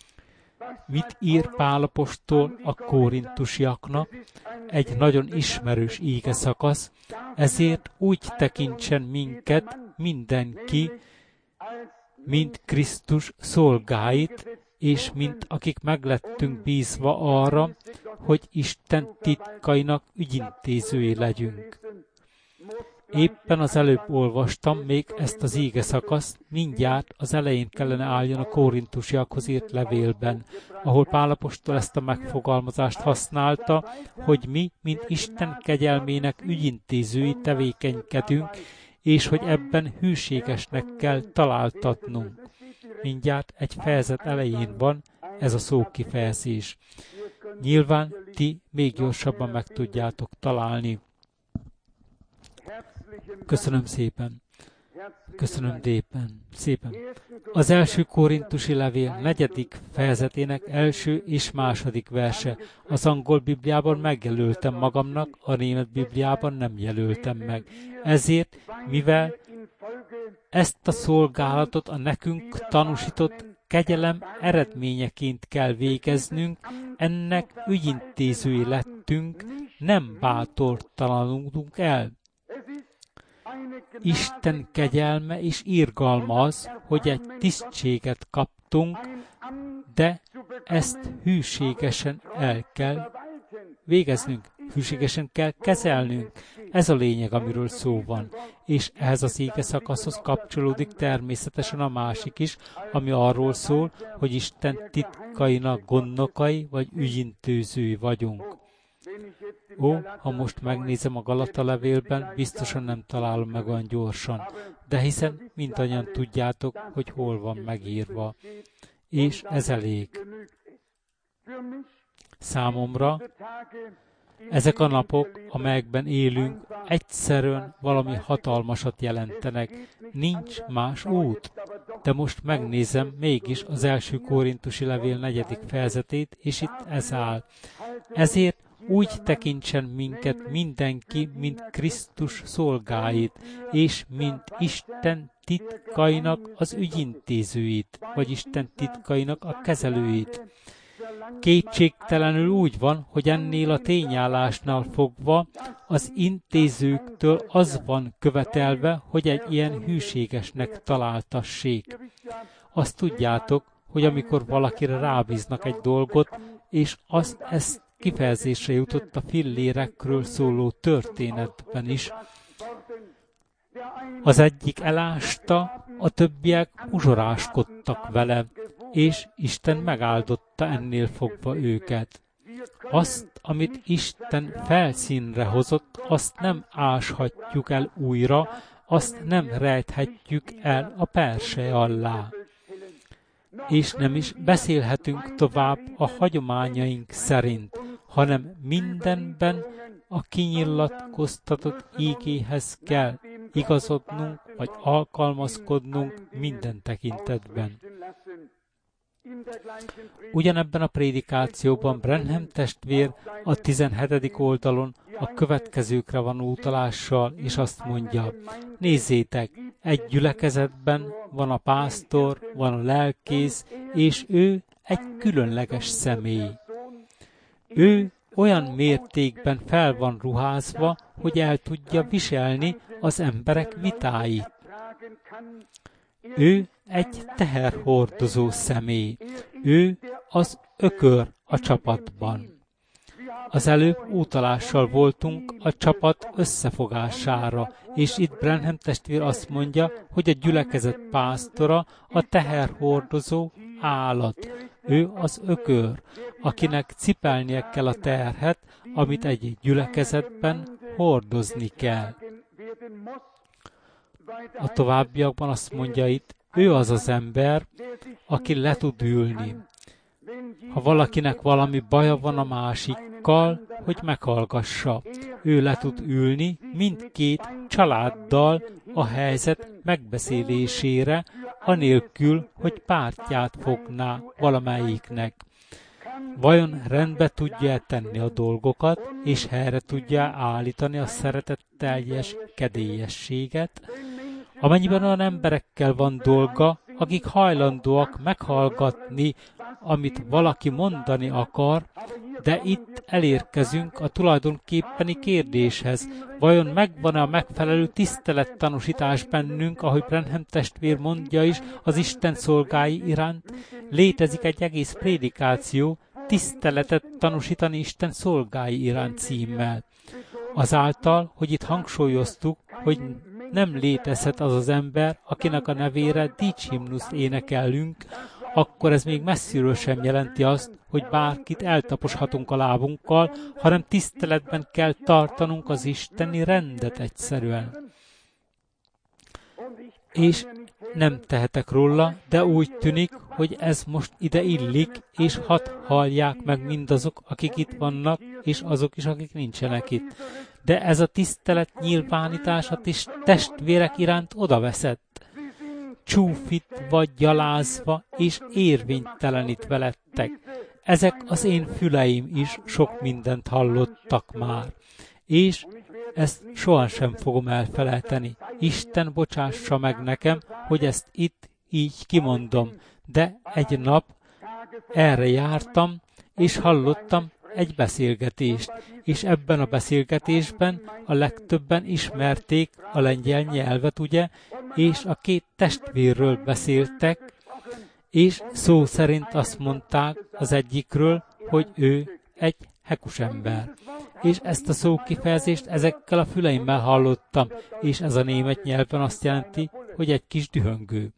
S1: Mit ír Pál apostol a korintusiaknak? Egy nagyon ismerős ígeszakasz, ezért úgy tekintsen minket mindenki, mint Krisztus szolgáit, és mint akik meglettünk bízva arra, hogy Isten titkainak ügyintézői legyünk. Éppen az előbb olvastam még ezt az íge szakaszt, mindjárt az elején kellene álljon a korintusiakhoz írt levélben, ahol Pál apostol ezt a megfogalmazást használta, hogy mi, mint Isten kegyelmének ügyintézői tevékenykedünk, és hogy ebben hűségesnek kell találtatnunk. Mindjárt egy fejezet elején van ez a szókifejezés. Nyilván ti még gyorsabban meg tudjátok találni. Köszönöm szépen. Köszönöm szépen. szépen. Az első korintusi levél negyedik fejezetének első és második verse. Az angol Bibliában megjelöltem magamnak, a német Bibliában nem jelöltem meg. Ezért, mivel ezt a szolgálatot a nekünk tanúsított kegyelem eredményeként kell végeznünk, ennek ügyintézői lettünk, nem bátortalanulunk el. Isten kegyelme és irgalma az, hogy egy tisztséget kaptunk, de ezt hűségesen el kell végeznünk, hűségesen kell kezelnünk. Ez a lényeg, amiről szó van. És ehhez az íge szakaszhoz kapcsolódik természetesen a másik is, ami arról szól, hogy Isten titkainak gondnokai vagy ügyintézői vagyunk. Ó, ha most megnézem a Galata levélben, biztosan nem találom meg olyan gyorsan, de hiszen mindannyian tudjátok, hogy hol van megírva. És ez elég. Számomra ezek a napok, amelyekben élünk, egyszerűen valami hatalmasat jelentenek. Nincs más út. De most megnézem mégis az első korintusi levél negyedik fejezetét, és itt ez áll. Ezért úgy tekintsen minket mindenki, mint Krisztus szolgáit, és mint Isten titkainak az ügyintézőit, vagy Isten titkainak a kezelőit. Kétségtelenül úgy van, hogy ennél a tényállásnál fogva az intézőktől az van követelve, hogy egy ilyen hűségesnek találtassék. Azt tudjátok, hogy amikor valakire rábíznak egy dolgot, és az ezt kifejezésre jutott a fillérekről szóló történetben is. Az egyik elásta, a többiek uzsoráskodtak vele, és Isten megáldotta ennél fogva őket. Azt, amit Isten felszínre hozott, azt nem áshatjuk el újra, azt nem rejthetjük el a perse alá. És nem is beszélhetünk tovább a hagyományaink szerint, hanem mindenben a kinyilatkoztatott ígéhez kell igazodnunk, vagy alkalmazkodnunk minden tekintetben. Ugyanebben a prédikációban Branham testvér a tizenhetedik oldalon a következőkre van utalással, és azt mondja: nézzétek, egy gyülekezetben van a pásztor, van a lelkész, és ő egy különleges személy. Ő olyan mértékben fel van ruházva, hogy el tudja viselni az emberek vitáit. Ő egy teherhordozó személy. Ő az ökör a csapatban. Az előbb utalással voltunk a csapat összefogására, és itt Branham testvér azt mondja, hogy a gyülekezet pásztora a teherhordozó állat. Ő az ökör, akinek cipelnie kell a terhet, amit egy gyülekezetben hordozni kell. A továbbiakban azt mondja itt, ő az az ember, aki le tud ülni. Ha valakinek valami baja van a másikkal, hogy meghallgassa. Ő le tud ülni mindkét családdal a helyzet megbeszélésére, anélkül, hogy pártját fogná valamelyiknek. Vajon rendbe tudja tenni a dolgokat, és helyre tudja állítani a szeretetteljes kedélyességet? Amennyiben olyan emberekkel van dolga, akik hajlandóak meghallgatni, amit valaki mondani akar, de itt elérkezünk a tulajdonképpeni kérdéshez. Vajon megvan-e a megfelelő tisztelettanúsítás bennünk, ahogy Branham testvér mondja is, az Isten szolgái iránt? Létezik egy egész prédikáció, tiszteletet tanúsítani Isten szolgái iránt címmel. Azáltal, hogy itt hangsúlyoztuk, hogy nem létezhet az az ember, akinek a nevére dicshimnuszt énekelünk, akkor ez még messziről sem jelenti azt, hogy bárkit eltaposhatunk a lábunkkal, hanem tiszteletben kell tartanunk az isteni rendet egyszerűen. És nem tehetek róla, de úgy tűnik, hogy ez most ide illik, és hadd hallják meg mindazok, akik itt vannak, és azok is, akik nincsenek itt. De ez a tisztelet nyilvánítását is testvérek iránt odaveszett. Csúfítva, gyalázva és érvénytelenítve lettek. Ezek az én füleim is sok mindent hallottak már. És ezt sohasem fogom elfelejteni. Isten bocsássa meg nekem, hogy ezt itt így kimondom. De egy nap erre jártam, és hallottam egy beszélgetést, és ebben a beszélgetésben a legtöbben ismerték a lengyel nyelvet, ugye, és a két testvérről beszéltek, és szó szerint azt mondták az egyikről, hogy ő egy hekus ember. És ezt a szókifejezést ezekkel a füleimmel hallottam, és ez a német nyelven azt jelenti, hogy egy kis dühöngő.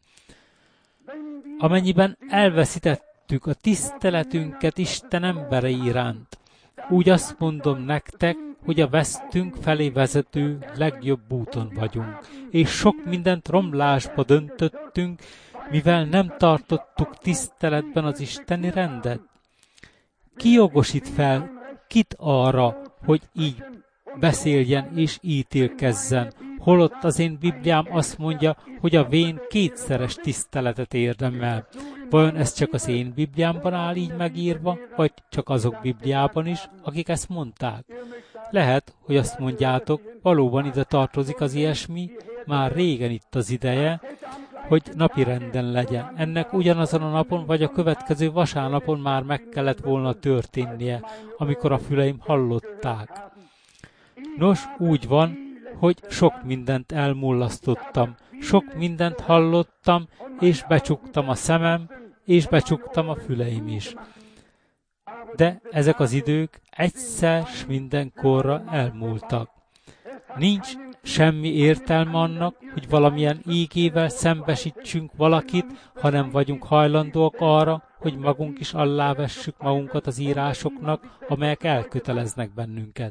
S1: Amennyiben elveszítettük a tiszteletünket Isten emberei iránt, úgy azt mondom nektek, hogy a vesztünk felé vezető legjobb úton vagyunk, és sok mindent romlásba döntöttünk, mivel nem tartottuk tiszteletben az isteni rendet. Ki jogosít fel kit arra, hogy így beszéljen és ítélkezzen, holott az én Bibliám azt mondja, hogy a vén kétszeres tiszteletet érdemel. Vajon ez csak az én Bibliámban áll így megírva, vagy csak azok Bibliában is, akik ezt mondták? Lehet, hogy azt mondjátok, valóban ide tartozik az ilyesmi, már régen itt az ideje, hogy napirenden legyen. Ennek ugyanazon a napon, vagy a következő vasárnapon már meg kellett volna történnie, amikor a füleim hallották. Nos, úgy van, hogy sok mindent elmullasztottam, sok mindent hallottam, és becsuktam a szemem, és becsuktam a füleim is. De ezek az idők egyszer s mindenkorra elmúltak. Nincs semmi értelme annak, hogy valamilyen ígével szembesítsünk valakit, ha nem vagyunk hajlandóak arra, hogy magunk is allávessük magunkat az írásoknak, amelyek elköteleznek bennünket.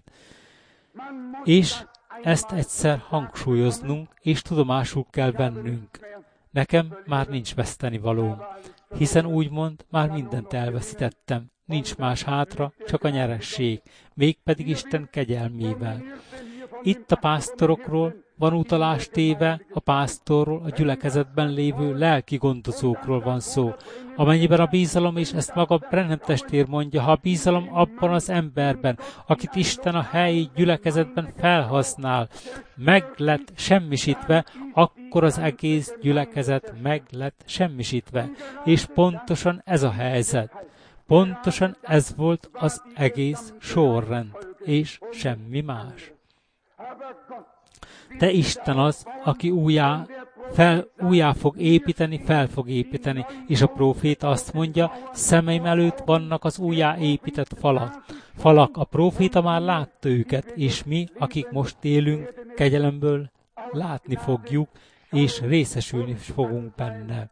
S1: És ezt egyszer hangsúlyoznunk, és tudomásul kell vennünk. Nekem már nincs vesztenivalóm, hiszen úgymond már mindent elveszítettem. nincs más hátra, csak a nyeresség, mégpedig Isten kegyelmével. Itt a pásztorokról van utalás téve, a pásztorról, a gyülekezetben lévő lelki gondozókról van szó. Amennyiben a bízalom, és ezt maga Branham testvér mondja, ha a bízalom abban az emberben, akit Isten a helyi gyülekezetben felhasznál, meg lett semmisítve, akkor az egész gyülekezet meg lett semmisítve. És pontosan ez a helyzet. Pontosan ez volt az egész sorrend, és semmi más. De Isten az, aki újjá, fel, újjá fog építeni, fel fog építeni, és a próféta azt mondja, szemeim előtt vannak az újjá épített falak. Falak, a próféta már látta őket, és mi, akik most élünk, kegyelemből látni fogjuk, és részesülni fogunk benne.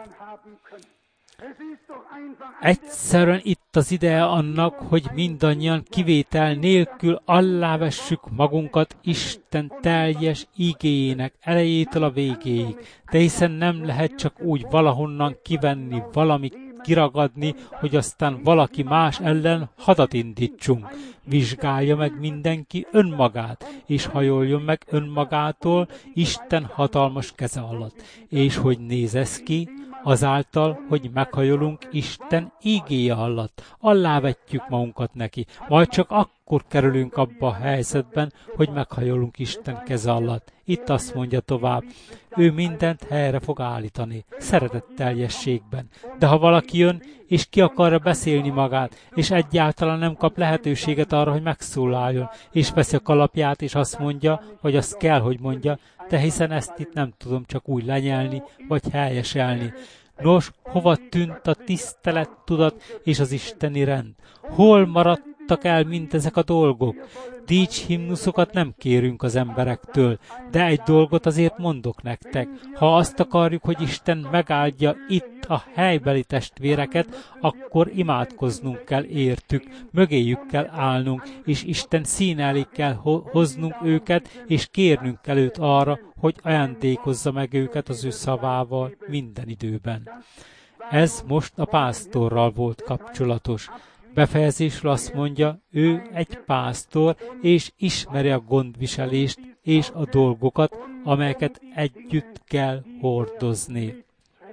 S1: Egyszerűen itt az ideje annak, hogy mindannyian kivétel nélkül allávessük magunkat Isten teljes igéjének elejétől a végéig, de hiszen nem lehet csak úgy valahonnan kivenni, valami kiragadni, hogy aztán valaki más ellen hadat indítsunk. Vizsgálja meg mindenki önmagát, és hajoljon meg önmagától Isten hatalmas keze alatt. És hogy néz ez ki? Azáltal, hogy meghajolunk Isten ígéje alatt, allávetjük magunkat neki, majd csak akkor kerülünk abba a helyzetben, hogy meghajolunk Isten keze alatt. Itt azt mondja tovább, ő mindent helyre fog állítani, szeretetteljességben. De ha valaki jön, és ki akarja beszélni magát, és egyáltalán nem kap lehetőséget arra, hogy megszólaljon, és veszi a kalapját, és azt mondja, vagy azt kell, hogy mondja, de hiszen ezt itt nem tudom csak úgy lenyelni, vagy helyeselni. Nos, hova tűnt a tisztelet, tudat és az isteni rend? Hol maradtak el mindezek a dolgok? Dics himnuszokat nem kérünk az emberektől, de egy dolgot azért mondok nektek. Ha azt akarjuk, hogy Isten megáldja itt a helybeli testvéreket, akkor imádkoznunk kell értük, mögéjük kell állnunk, és Isten színe elé kell hoznunk őket, és kérnünk kell őt arra, hogy ajándékozza meg őket az ő szavával minden időben. Ez most a pásztorral volt kapcsolatos. Befejezésről azt mondja, ő egy pásztor, és ismeri a gondviselést és a dolgokat, amelyeket együtt kell hordozni.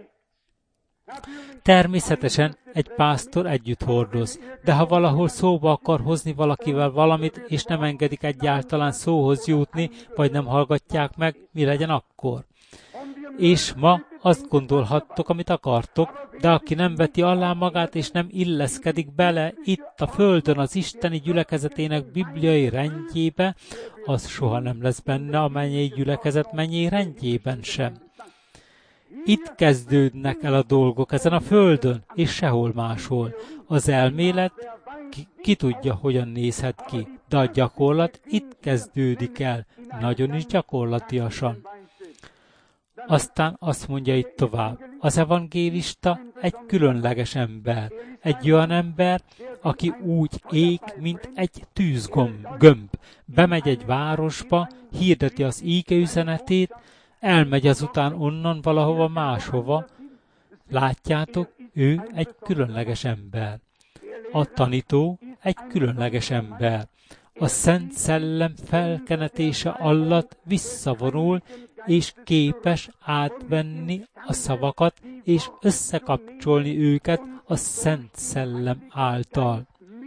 S1: Természetesen egy pásztor együtt hordoz, de ha valahol szóba akar hozni valakivel valamit, és nem engedik egyáltalán szóhoz jutni, vagy nem hallgatják meg, mi legyen akkor? És ma azt gondolhattok, amit akartok, de aki nem veti alá magát, és nem illeszkedik bele itt a földön az isteni gyülekezetének bibliai rendjébe, az soha nem lesz benne a mennyei gyülekezet mennyei rendjében sem. Itt kezdődnek el a dolgok ezen a földön, és sehol máshol. Az elmélet ki, ki tudja, hogyan nézhet ki, de a gyakorlat itt kezdődik el, nagyon is gyakorlatiasan. Aztán azt mondja itt tovább, az evangélista egy különleges ember, egy olyan ember, aki úgy ég, mint egy tűzgömb. Bemegy egy városba, hirdeti az íge üzenetét, elmegy azután onnan valahova máshova. Látjátok, ő egy különleges ember. A tanító egy különleges ember. A Szent Szellem felkenetése alatt visszavonul, és képes átvenni a szavakat, és összekapcsolni őket a Szent Szellem által.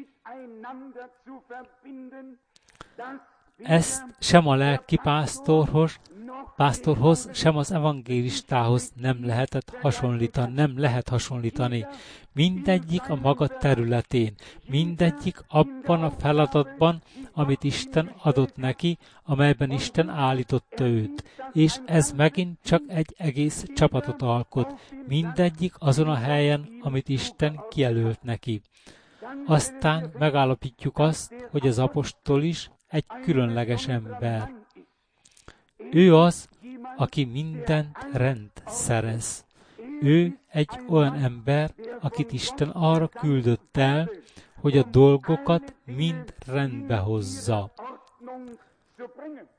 S1: Ezt sem a lelki pásztorhoz, pásztorhoz, sem az evangélistához nem lehetett hasonlítani, nem lehet hasonlítani. Mindegyik a maga területén, mindegyik abban a feladatban, amit Isten adott neki, amelyben Isten állította őt. És ez megint csak egy egész csapatot alkot, mindegyik azon a helyen, amit Isten kijelölt neki. Aztán megállapítjuk azt, hogy az apostol is egy különleges ember. Ő az, aki mindent rendszerez. Ő egy olyan ember, akit Isten arra küldött el, hogy a dolgokat mind rendbe hozza.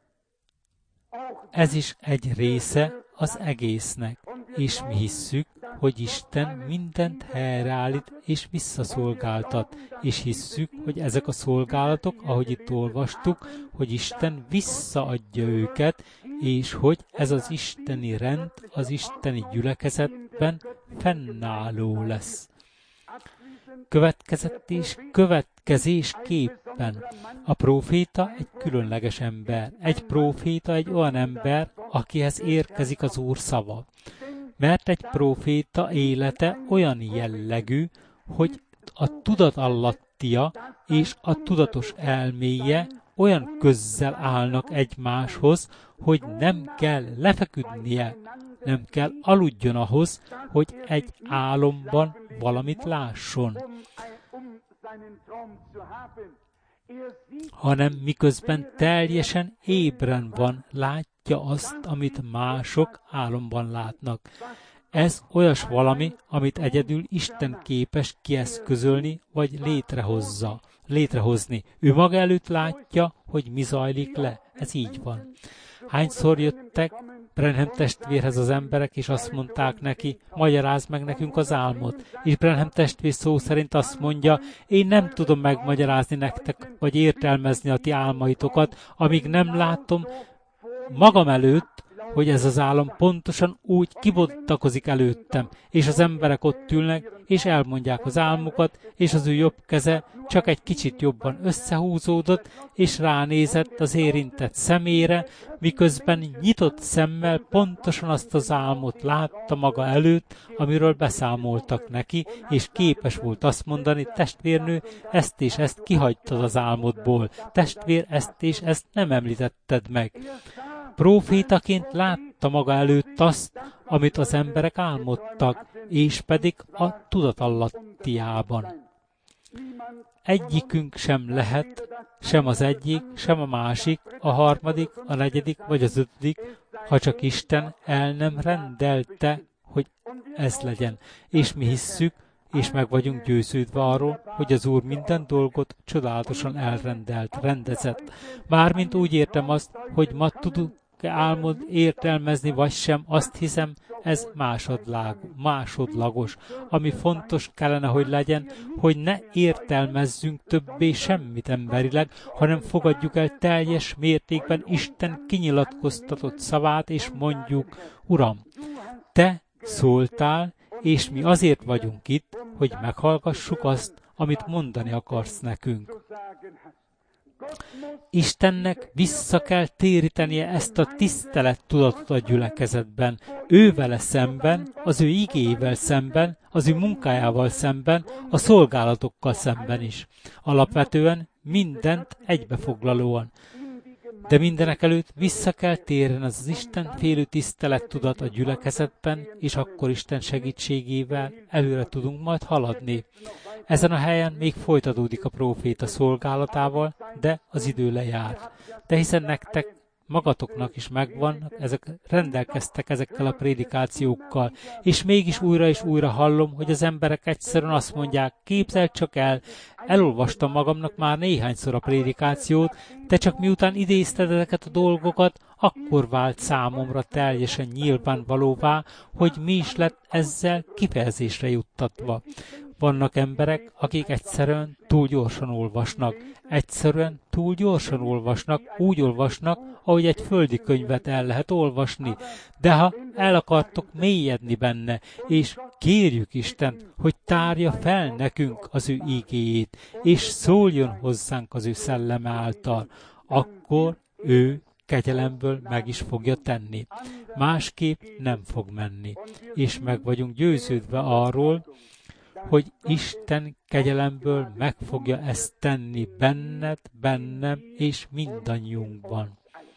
S1: Ez is egy része az egésznek, és mi hisszük, hogy Isten mindent helyreállít és visszaszolgáltat, és hisszük, hogy ezek a szolgálatok, ahogy itt olvastuk, hogy Isten visszaadja őket, és hogy ez az isteni rend az isteni gyülekezetben fennálló lesz. Következetés, következésképpen a próféta egy különleges ember. Egy próféta egy olyan ember, akihez érkezik az Úr szava. Mert egy próféta élete olyan jellegű, hogy a tudatalattia és a tudatos elméje olyan közel állnak egymáshoz, hogy nem kell lefeküdnie, nem kell aludjon ahhoz, hogy egy álomban valamit lásson, hanem miközben teljesen ébren van, látja azt, amit mások álomban látnak. Ez olyas valami, amit egyedül Isten képes kieszközölni, vagy létrehozza, létrehozni. Ő maga előtt látja, hogy mi zajlik le. Ez így van. Hányszor jöttek Branham testvérhez az emberek, és azt mondták neki, magyarázd meg nekünk az álmot. És Branham testvér szó szerint azt mondja, én nem tudom megmagyarázni nektek, vagy értelmezni a ti álmaitokat, amíg nem látom magam előtt, hogy ez az álom pontosan úgy kibontakozik előttem, és az emberek ott ülnek, és elmondják az álmukat, és az ő jobb keze csak egy kicsit jobban összehúzódott, és ránézett az érintett szemére, miközben nyitott szemmel pontosan azt az álmot látta maga előtt, amiről beszámoltak neki, és képes volt azt mondani, testvérnő, ezt és ezt kihagytad az álmodból, testvér, ezt és ezt nem említetted meg. Prófétaként látta maga előtt azt, amit az emberek álmodtak, és pedig a tudatalattiában. Egyikünk sem lehet, sem az egyik, sem a másik, a harmadik, a negyedik vagy az ötödik, ha csak Isten el nem rendelte, hogy ez legyen. És mi hisszük, és meg vagyunk győződve arról, hogy az Úr minden dolgot csodálatosan elrendelt, rendezett. Mármint úgy értem azt, hogy ma tudunk álmod értelmezni, vagy sem, azt hiszem, ez másodlág, másodlagos. Ami fontos kellene, hogy legyen, hogy ne értelmezzünk többé semmit emberileg, hanem fogadjuk el teljes mértékben Isten kinyilatkoztatott szavát, és mondjuk, Uram, Te szóltál, és mi azért vagyunk itt, hogy meghallgassuk azt, amit mondani akarsz nekünk. Istennek vissza kell térítenie ezt a tisztelettudatot a gyülekezetben. Ő vele szemben, az ő igével szemben, az ő munkájával szemben, a szolgálatokkal szemben is. Alapvetően mindent egybefoglalóan. De mindenek előtt vissza kell térjen az, az Isten félő tisztelettudat a gyülekezetben, és akkor Isten segítségével előre tudunk majd haladni. Ezen a helyen még folytatódik a próféta szolgálatával, de az idő lejár. De hiszen nektek magatoknak is megvan, ezek rendelkeztek ezekkel a prédikációkkal, és mégis újra és újra hallom, hogy az emberek egyszerűen azt mondják, képzeld csak el, elolvastam magamnak már néhányszor a prédikációt, de csak miután idézted ezeket a dolgokat, akkor vált számomra teljesen nyilvánvalóvá, hogy mi is lett ezzel kifejezésre juttatva. Vannak emberek, akik egyszerűen túl gyorsan olvasnak. Egyszerűen túl gyorsan olvasnak, úgy olvasnak, ahogy egy földi könyvet el lehet olvasni. De ha el akartok mélyedni benne, és kérjük Istent, hogy tárja fel nekünk az ő igéjét, és szóljon hozzánk az ő szelleme által, akkor ő kegyelemből meg is fogja tenni. Másképp nem fog menni. És meg vagyunk győződve arról, hogy Isten kegyelemből meg fogja ezt tenni benned, bennem és mindannyiunkban.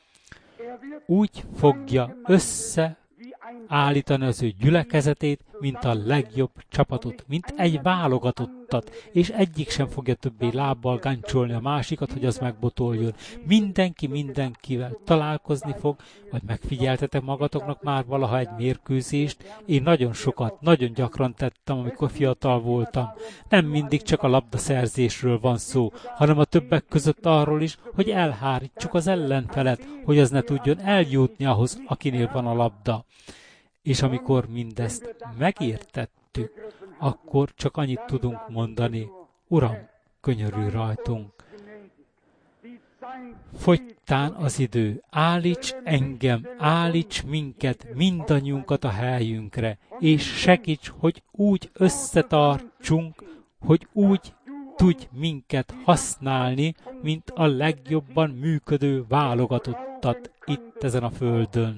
S1: Úgy fogja összeállítani az ő gyülekezetét, mint a legjobb csapatot, mint egy válogatottat, és egyik sem fogja többé lábbal gáncsolni a másikat, hogy az megbotoljon. Mindenki mindenkivel találkozni fog, vagy megfigyeltetek magatoknak már valaha egy mérkőzést. Én nagyon sokat, nagyon gyakran tettem, amikor fiatal voltam. Nem mindig csak a labdaszerzésről van szó, hanem a többek között arról is, hogy elhárítsuk az ellenfelet, hogy az ne tudjon eljutni ahhoz, akinél van a labda. És amikor mindezt megértettük, akkor csak annyit tudunk mondani, Uram, könyörülj rajtunk. Fogytán az idő, állíts engem, állíts minket, mindannyiunkat a helyünkre, és segíts, hogy úgy összetartsunk, hogy úgy tudj minket használni, mint a legjobban működő válogatottat itt ezen a földön.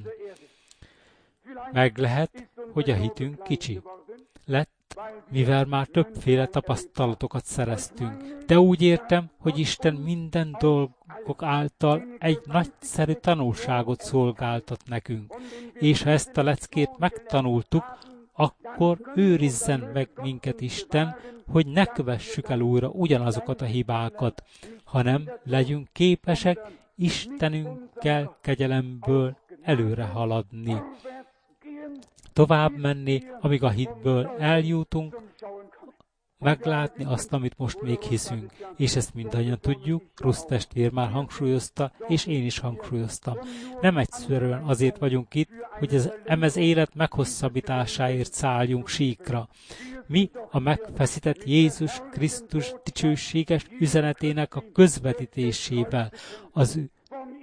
S1: Meg lehet, hogy a hitünk kicsi lett, mivel már többféle tapasztalatokat szereztünk. De úgy értem, hogy Isten minden dolgok által egy nagyszerű tanulságot szolgáltat nekünk. És ha ezt a leckét megtanultuk, akkor őrizzen meg minket Isten, hogy ne kövessük el újra ugyanazokat a hibákat, hanem legyünk képesek Istenünkkel kegyelemből előre haladni. Tovább menni, amíg a hitből eljutunk, meglátni azt, amit most még hiszünk. És ezt mindannyian tudjuk, Rusz testvér már hangsúlyozta, és én is hangsúlyoztam. Nem egyszerűen azért vagyunk itt, hogy az emez élet meghosszabbításáért szálljunk síkra. Mi a megfeszített Jézus Krisztus dicsőséges üzenetének a közvetítésével, az ő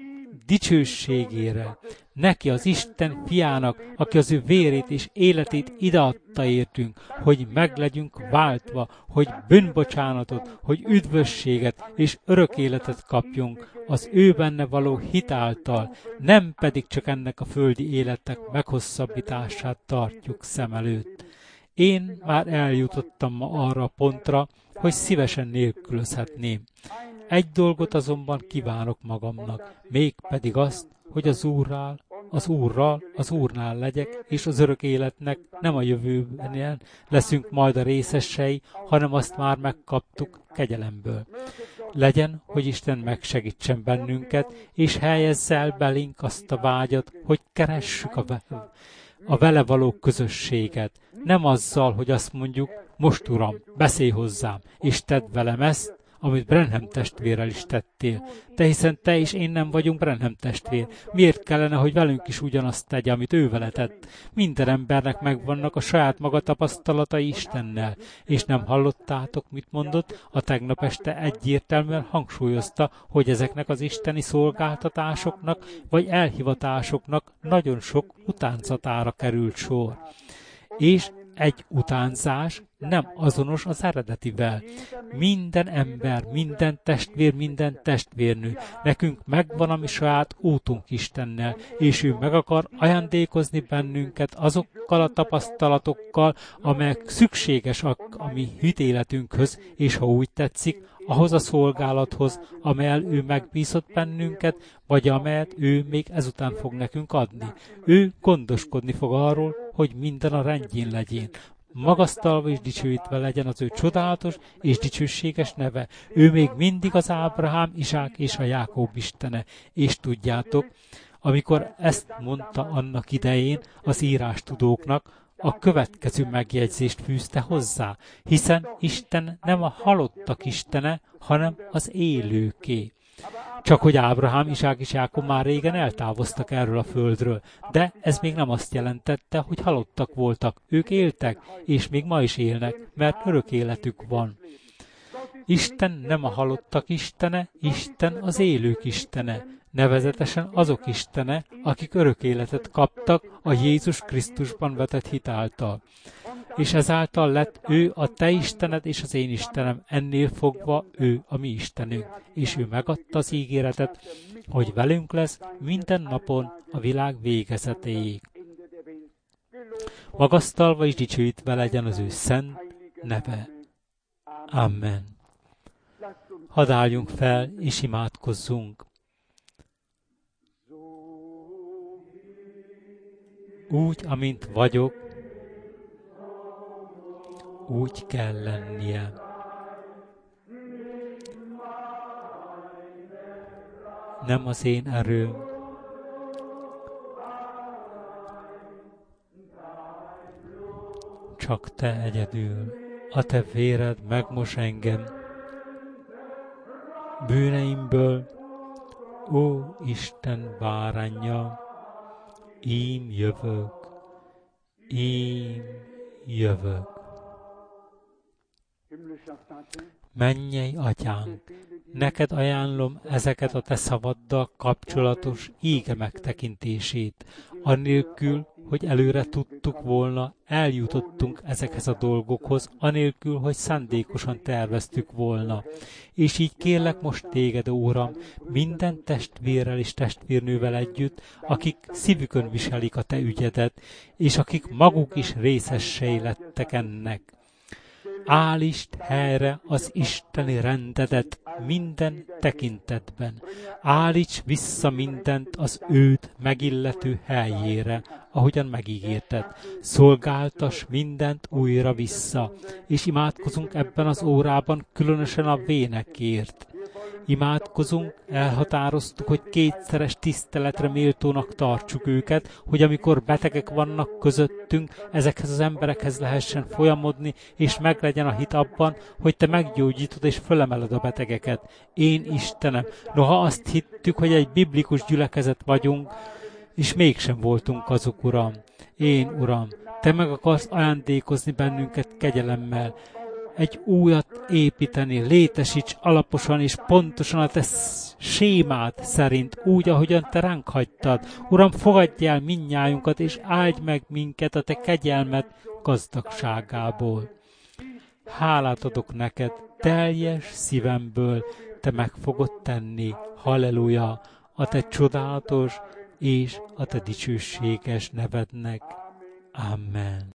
S1: dicsőségére, neki az Isten fiának, aki az ő vérét és életét ideadta értünk, hogy meglegyünk váltva, hogy bűnbocsánatot, hogy üdvösséget és örök életet kapjunk az ő benne való hit által, nem pedig csak ennek a földi életek meghosszabbítását tartjuk szem előtt. Én már eljutottam ma arra a pontra, hogy szívesen nélkülözhetném. Egy dolgot azonban kívánok magamnak, mégpedig azt, hogy az Úrral, az Úrral, az Úrnál legyek, és az örök életnek nem a jövőben leszünk majd a részesei, hanem azt már megkaptuk kegyelemből. Legyen, hogy Isten megsegítsen bennünket, és helyezze el belénk azt a vágyat, hogy keressük a, ve- a vele való közösséget. Nem azzal, hogy azt mondjuk, most Uram, beszélj hozzám, és tedd velem ezt, amit Branham testvérrel is tettél. De hiszen te és én nem vagyunk Branham testvér. Miért kellene, hogy velünk is ugyanazt tegye, amit ő vele tett? Minden embernek megvannak a saját maga tapasztalatai Istennel. És nem hallottátok, mit mondott? A tegnap este egyértelműen hangsúlyozta, hogy ezeknek az isteni szolgáltatásoknak vagy elhivatásoknak nagyon sok utánzatára került sor. És egy utánzás nem azonos az eredetivel. Minden ember, minden testvér, minden testvérnő, nekünk megvan a mi saját útunk Istennel, és ő meg akar ajándékozni bennünket azokkal a tapasztalatokkal, amelyek szükségesek a mi hitéletünkhöz, és ha úgy tetszik, ahhoz a szolgálathoz, amelyel ő megbízott bennünket, vagy amelyet ő még ezután fog nekünk adni. Ő gondoskodni fog arról, hogy minden a rendjén legyen. Magasztalva és dicsőítve legyen az ő csodálatos és dicsőséges neve. Ő még mindig az Ábrahám, Izsák és a Jákob istene. És tudjátok, amikor ezt mondta annak idején az írástudóknak, a következő megjegyzést fűzte hozzá, hiszen Isten nem a halottak istene, hanem az élőké. Csak hogy Ábrahám, Izsák és Jákob már régen eltávoztak erről a földről, de ez még nem azt jelentette, hogy halottak voltak. Ők éltek, és még ma is élnek, mert örök életük van. Isten nem a halottak istene, Isten az élők istene. Nevezetesen azok istene, akik örök életet kaptak a Jézus Krisztusban vetett hit által. És ezáltal lett ő a te Istened és az én Istenem, ennél fogva ő a mi Istenünk. És ő megadta az ígéretet, hogy velünk lesz minden napon a világ végezetéig. Magasztalva és dicsőítve legyen az ő szent neve. Amen. Hadd álljunk fel és imádkozzunk. Úgy, amint vagyok, úgy kell lennie. Nem az én erőm, csak te egyedül. A te véred megmos engem bűneimből, ó Isten báránja, ím jövök, én jövök. Mennyei Atyánk, neked ajánlom ezeket a te szavaddal kapcsolatos íge megtekintését, anélkül, hogy előre tudtuk volna, eljutottunk ezekhez a dolgokhoz, anélkül, hogy szándékosan terveztük volna. És így kérlek most téged, Uram, minden testvérrel és testvérnővel együtt, akik szívükön viselik a te ügyedet, és akik maguk is részessei lettek ennek. Állítsd helyre az isteni rendedet minden tekintetben. Állíts vissza mindent az őt megillető helyére, ahogyan megígérted. Szolgáltass mindent újra vissza, és imádkozunk ebben az órában különösen a vénekért. Imádkozunk, elhatároztuk, hogy kétszeres tiszteletre méltónak tartsuk őket, hogy amikor betegek vannak közöttünk, ezekhez az emberekhez lehessen folyamodni, és meglegyen a hit abban, hogy te meggyógyítod és fölemeled a betegeket. Én Istenem, noha azt hittük, hogy egy biblikus gyülekezet vagyunk, és mégsem voltunk azok, Uram. Én, Uram, te meg akarsz ajándékozni bennünket kegyelemmel, egy újat építeni, létesíts alaposan és pontosan a te sémád szerint, úgy, ahogyan te ránk hagytad. Uram, fogadj el mindnyájunkat, és áldj meg minket a te kegyelmed gazdagságából. Hálát adok neked, teljes szívemből te meg fogod tenni, halleluja, a te csodálatos és a te dicsőséges nevednek. Amen.